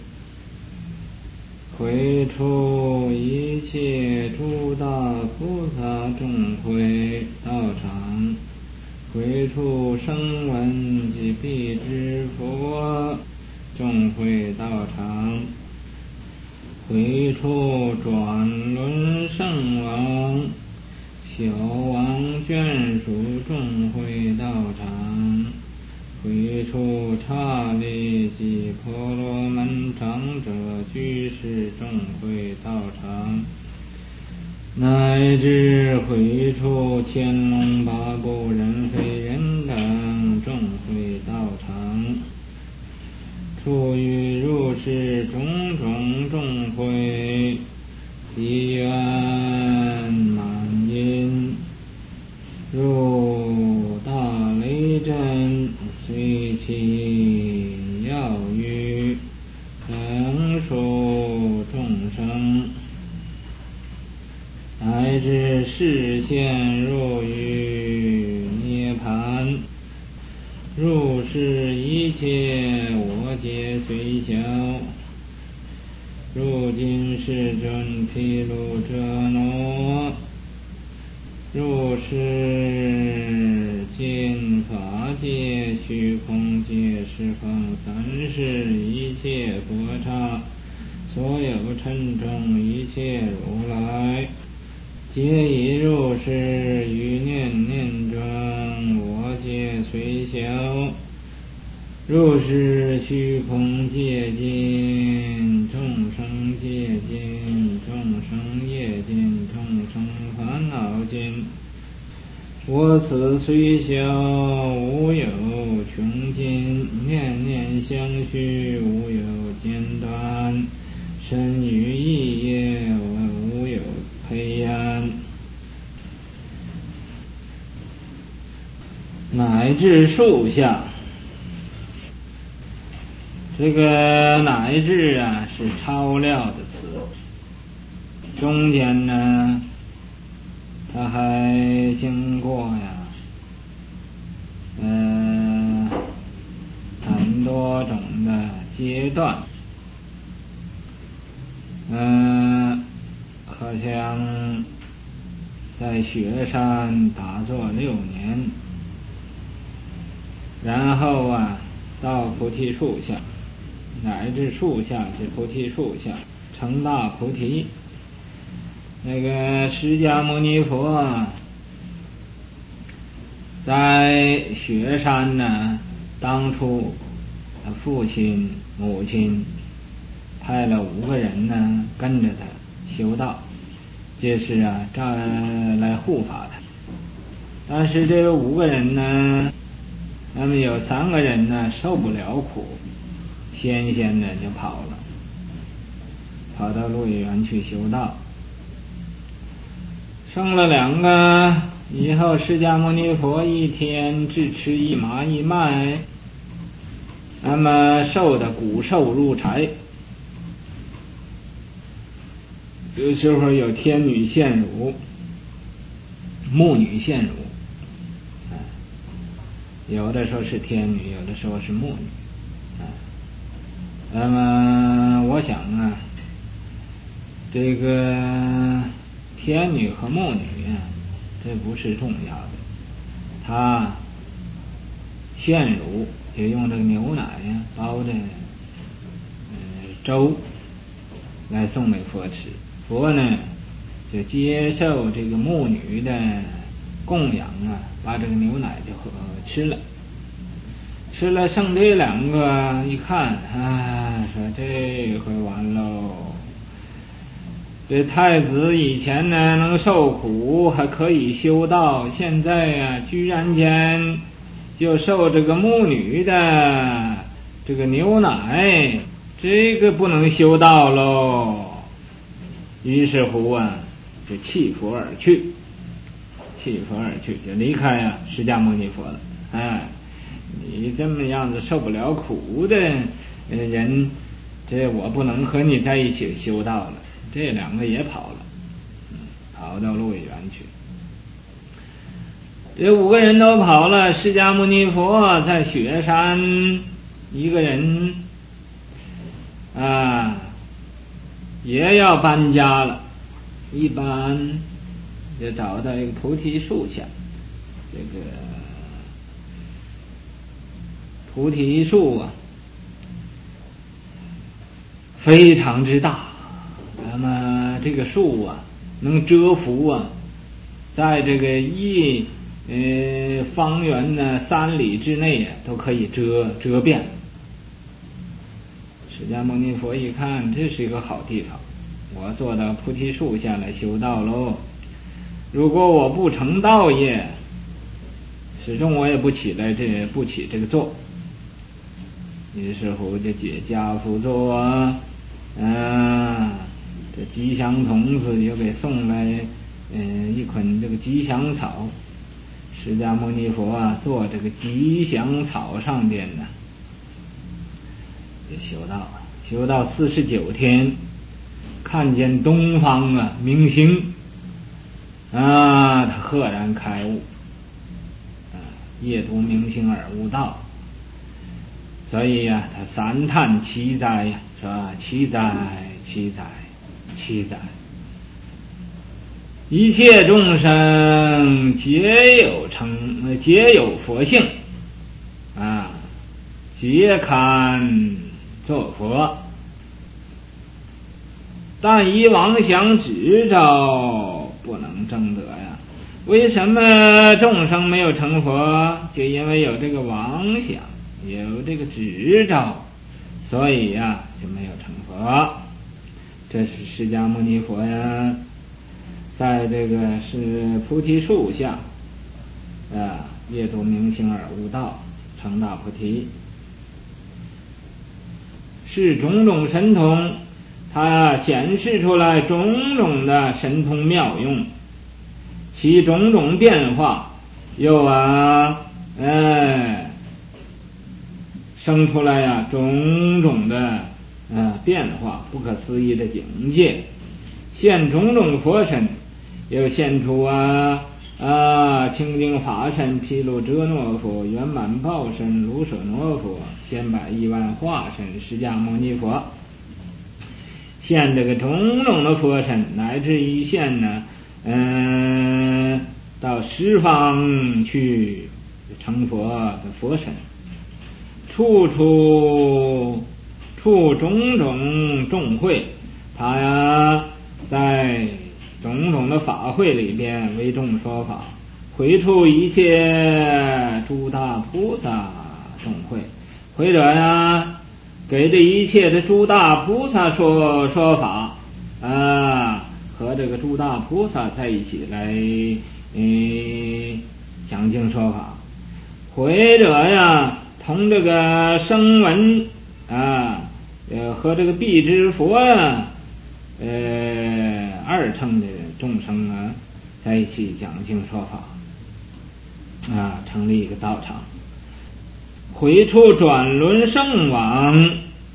会处一切诸大菩萨众会道场，会处声闻及彼之佛众会道场，会处转轮圣王、小王眷属众会道场，会处刹利及婆罗门长者居士众会道场，乃至会处天龙八部人非人等众会道场，处于如是种种众会，地愿满因，如大雷震，随其要语，等属众生，乃至示现入于涅盘，如是一切我皆虽小，如今世尊毗卢遮那，如是尽法界、虚空界、十方三世一切佛刹，所有尘众一切如来，皆以如是于念念中我皆虽小，如是虚空界尽，众生界尽，众生业尽，众生烦恼尽，我此虽小，无有穷尽，念念相续，无有间断，身语意业，无有培养，乃至树下。这个乃至啊是超料的词中间呢，他还经过呀，嗯、呃，很多种的阶段，嗯、呃，好像在雪山打坐六年，然后啊，到菩提树下，乃至树下至菩提树下成大菩提。那个释迦牟尼佛在雪山呢，当初他父亲母亲派了五个人呢跟着他修道，这是啊这来护法他。但是这个五个人呢，那么有三个人呢受不了苦，先先的就跑了，跑到鹿野园去修道。生了两个以后，释迦牟尼佛一天只吃一麻一麦，那么瘦的骨瘦如柴。有时候有天女献乳，牧女献乳，有的时候是天女，有的时候是牧女。那么我想啊，这个天女和牧女啊，这不是重要的。她献乳就用这个牛奶呀包的呃粥来送给佛吃，佛呢就接受这个牧女的供养啊，把这个牛奶就喝吃了。吃了剩这两个，一看啊，说这回完喽。这太子以前呢能受苦，还可以修道，现在呀、啊、居然间就受这个牧女的这个牛奶，这个不能修道喽。于是乎啊，就弃佛而去，弃佛而去，就离开啊释迦牟尼佛了。哎，你这么样子受不了苦的人，这我不能和你在一起修道了。这两个也跑了，嗯，跑到鹿野园去。这五个人都跑了，释迦牟尼佛在雪山一个人啊，也要搬家了。一搬就找到一个菩提树下，这个菩提树啊，非常之大。那么这个树啊，能遮伏啊，在这个一呃方圆呢三里之内啊，都可以遮遮遍。释迦牟尼佛一看，这是一个好地方，我坐到菩提树下来修道喽。如果我不成道业，始终我也不起来这不起这个座。于是乎就解家趺坐啊，啊。这吉祥童子又给送来嗯、呃、一捆这个吉祥草，释迦牟尼佛啊坐这个吉祥草上边呢就修道，修到四十九天，看见东方啊明星啊，他赫然开悟啊，夜读明星而悟道。所以呀、啊、他三叹奇哉呀，是吧？奇哉奇哉奇哉！一切众生皆有成，皆有佛性啊，皆堪作佛，但以妄想执着不能证得呀。为什么众生没有成佛？就因为有这个妄想，有这个执着，所以呀、啊、就没有成佛。这是释迦牟尼佛呀，在这个是菩提树下啊，夜读明星而悟道，成大菩提。是种种神通，它显示出来种种的神通妙用，其种种变化又啊哎生出来呀、啊、种种的呃变化，不可思议的境界， 现种种佛身，又现出啊啊清净法身、毗卢遮那佛、圆满报身、卢舍那佛、千百亿万化身、释迦牟尼佛，现这个种种的佛身，乃至于现呢嗯、呃、到十方去成佛的佛身，处处处种种众会，他呀在种种的法会里边为众说法，会处一切诸大菩萨众会，或者呀给这一切的诸大菩萨说说法啊，和这个诸大菩萨在一起来嗯讲经说法，或者呀同这个声闻啊呃和这个辟支佛啊呃二乘的众生啊在一起讲经说法啊，成立一个道场，回处转轮圣王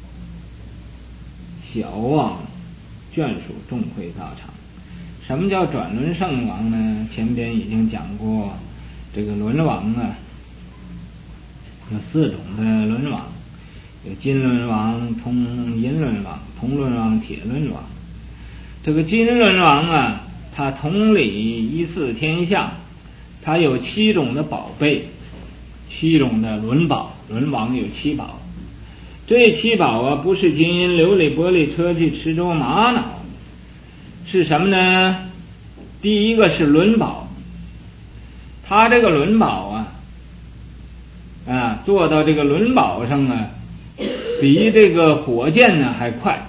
小王眷属众会道场。什么叫转轮圣王呢？前边已经讲过，这个轮王啊有四种的轮王，有金轮王、铜银轮王、铜轮王、铁轮王。这个金轮王啊，他统理一四天下，他有七种的宝贝，七种的轮宝，轮王有七宝。这七宝啊，不是金银琉璃玻璃车具池州玛瑙，是什么呢？第一个是轮宝，他这个轮宝啊啊，做到这个轮宝上啊，比这个火箭呢还快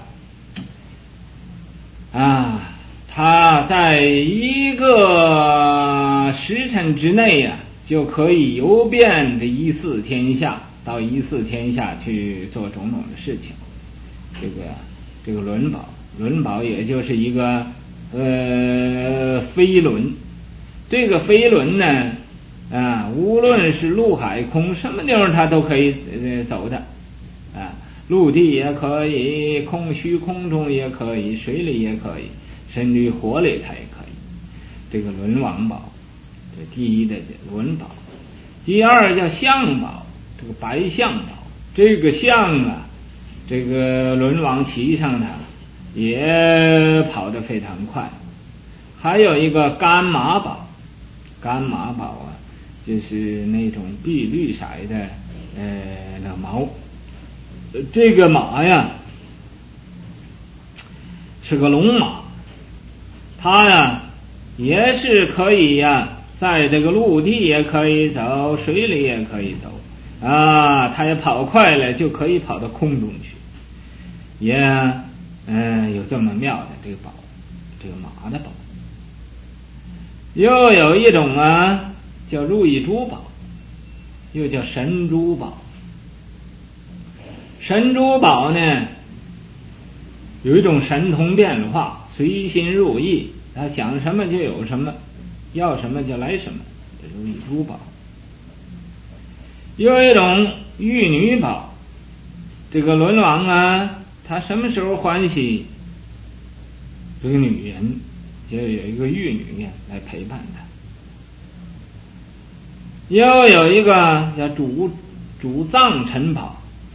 啊！他在一个时辰之内呀、啊，就可以游遍这一四天下，到一四天下去做种种的事情。这个这个轮宝，轮宝也就是一个呃飞轮。这个飞轮呢啊，无论是陆海空什么地方它都可以呃走的啊，陆地也可以，空虚空中也可以，水里也可以，甚至于火里它也可以。这个轮王宝，这第一的轮宝。第二叫象宝，这个白象宝，这个象啊，这个轮王骑上它也跑得非常快。还有一个干马宝，干马宝啊，就是那种碧绿色的呃那毛。这个马呀是个龙马，它呀也是可以呀，在这个陆地也可以走，水里也可以走啊，它也跑快了就可以跑到空中去，也嗯、呃、有这么妙的这个宝，这个马的宝。又有一种啊叫如意珠宝，又叫神珠宝。神珠宝呢有一种神通变化，随心入意，他想什么就有什么，要什么就来什么，这如意珠宝。又有一种玉女宝，这个轮王啊，他什么时候欢喜，这个女人就有一个玉女来陪伴他。又有一个叫主主藏尘宝，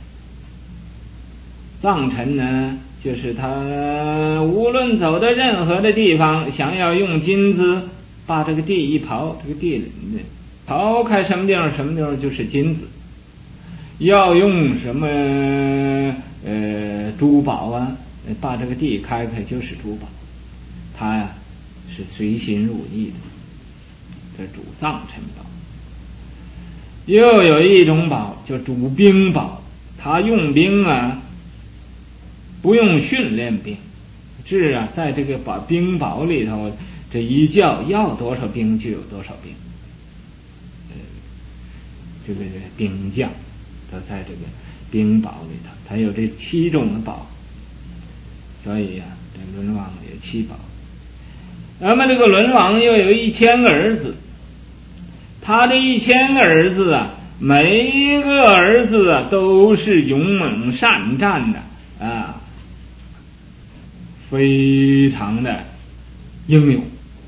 藏尘呢就是他无论走到任何的地方，想要用金子把这个地一刨，这个地刨开什么地方什么地方就是金子，要用什么呃珠宝啊把这个地开开就是珠宝，他呀是随心入意的，这主藏尘宝。又有一种宝叫主兵宝，他用兵啊不用训练兵，是啊在这个把兵宝里头这一叫要多少兵就有多少兵，呃这个兵将都在这个兵宝里头，他有这七种的宝，所以啊这轮王有七宝。那么这个轮王又有一千个儿子，他这一千个儿子啊，每一个儿子啊都是勇猛善战的啊， 非常的英勇。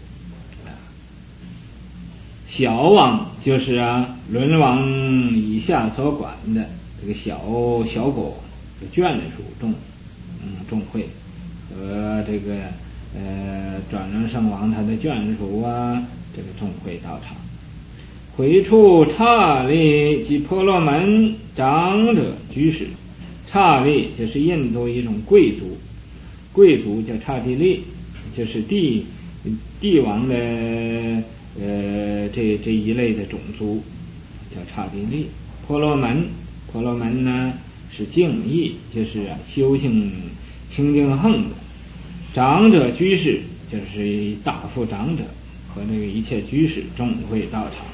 小王就是啊伦王以下所管的这个小小国眷属众嗯众会和这个呃转轮圣王他的眷属啊这个众会到场。回处刹利及婆罗门长者居士，刹利就是印度一种贵族，贵族叫刹帝利，就是帝帝王的呃这这一类的种族叫刹帝利。婆罗门婆罗门呢是净意，就是啊修行清净横的。长者居士就是大富长者和这个一切居士众会到场，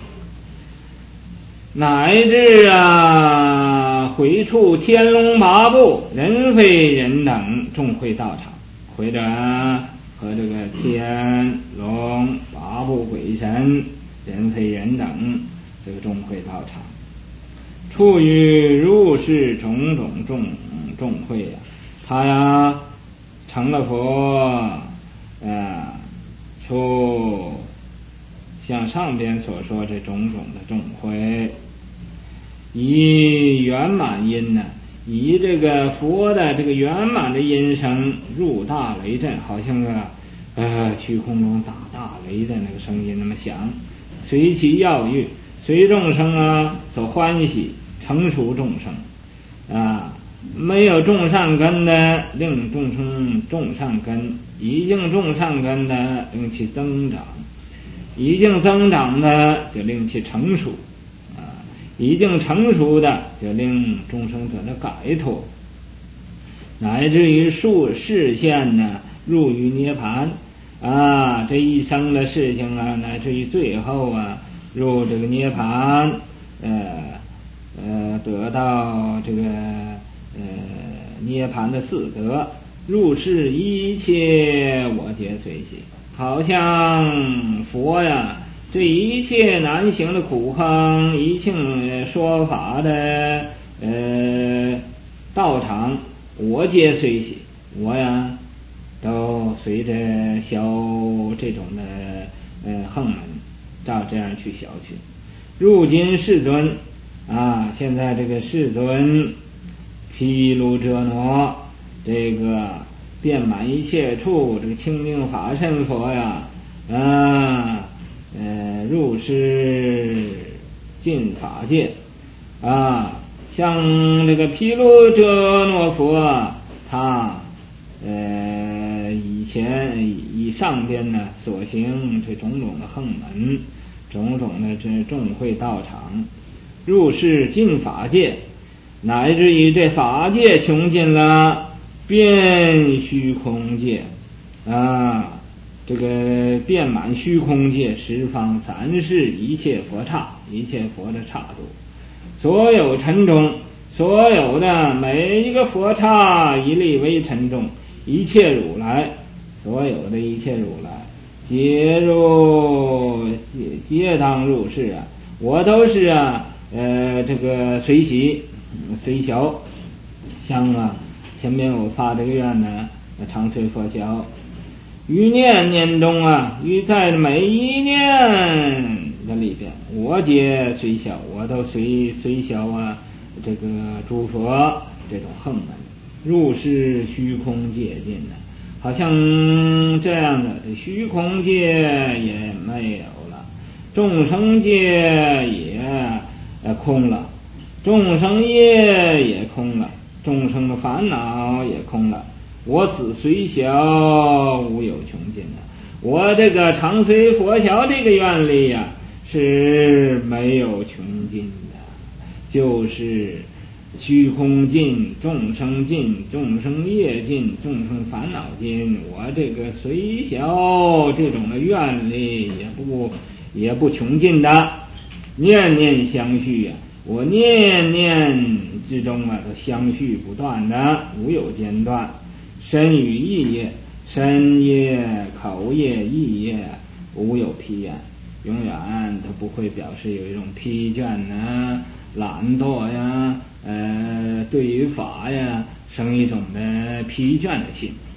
乃至啊回处天龙八部人非人等众会到场，或者和这个天龙八部鬼神人非人等这个众会到场。处于入世种种众众会啊，他呀成了佛，呃，出像上边所说这种种的众会，以圆满音呢，以这个佛的这个圆满的音声入大雷震，好像个呃虚空中打大雷的那个声音那么响，随其要欲，随众生啊所欢喜，成熟众生啊。没有种善根的令众生种善根，已经种善根的令其增长，已经增长的就令其成熟啊，已经成熟的就令众生得了解脱，乃至于数视线呢入于涅盘啊，这一生的事情啊，乃至于最后啊入这个涅盘，呃呃得到这个呃，涅盘的四德，入世一切我皆随喜，好像佛呀，这一切难行的苦行，一切说法的呃道场，我皆随喜，我呀都随着消这种的呃横门，照这样去消去。入今世尊啊，现在这个世尊。毗卢遮那这个遍满一切处，这个清净法身佛呀，啊，呃，入世尽法界啊，像这个毗卢遮那佛，他呃以前以上边呢所行这种种的横门，种种的这众会道场，入世尽法界。乃至于这法界穷尽了，遍虚空界啊，这个遍满虚空界，十方三世一切佛刹，一切佛的刹度，所有尘中，所有的每一个佛刹一粒为尘中，一切如来，所有的一切如来，皆入皆皆当入世啊，我都是啊，呃，这个随喜。随小，像啊，前面我发这个愿呢，常随佛小，于念念中啊，于在每一念的里边，我皆随小，我都随随小啊，这个诸佛这种横门，入世虚空界尽的，好像这样的这虚空界也没有了，众生界也呃空了。众生业也空了，众生的烦恼也空了，我此随小无有穷尽的，我这个常随佛小这个愿力呀、啊、是没有穷尽的，就是虚空尽，众生尽，众生业尽，众生烦恼尽，我这个随小这种的愿力也不也不穷尽的，念念相续呀、啊我念念之中啊，都相续不断的，无有间断。身语意业，身业、口业、意业，无有疲厌，永远都不会表示有一种疲倦呐、懒惰呀，呃，对于法呀，生一种的疲倦的心。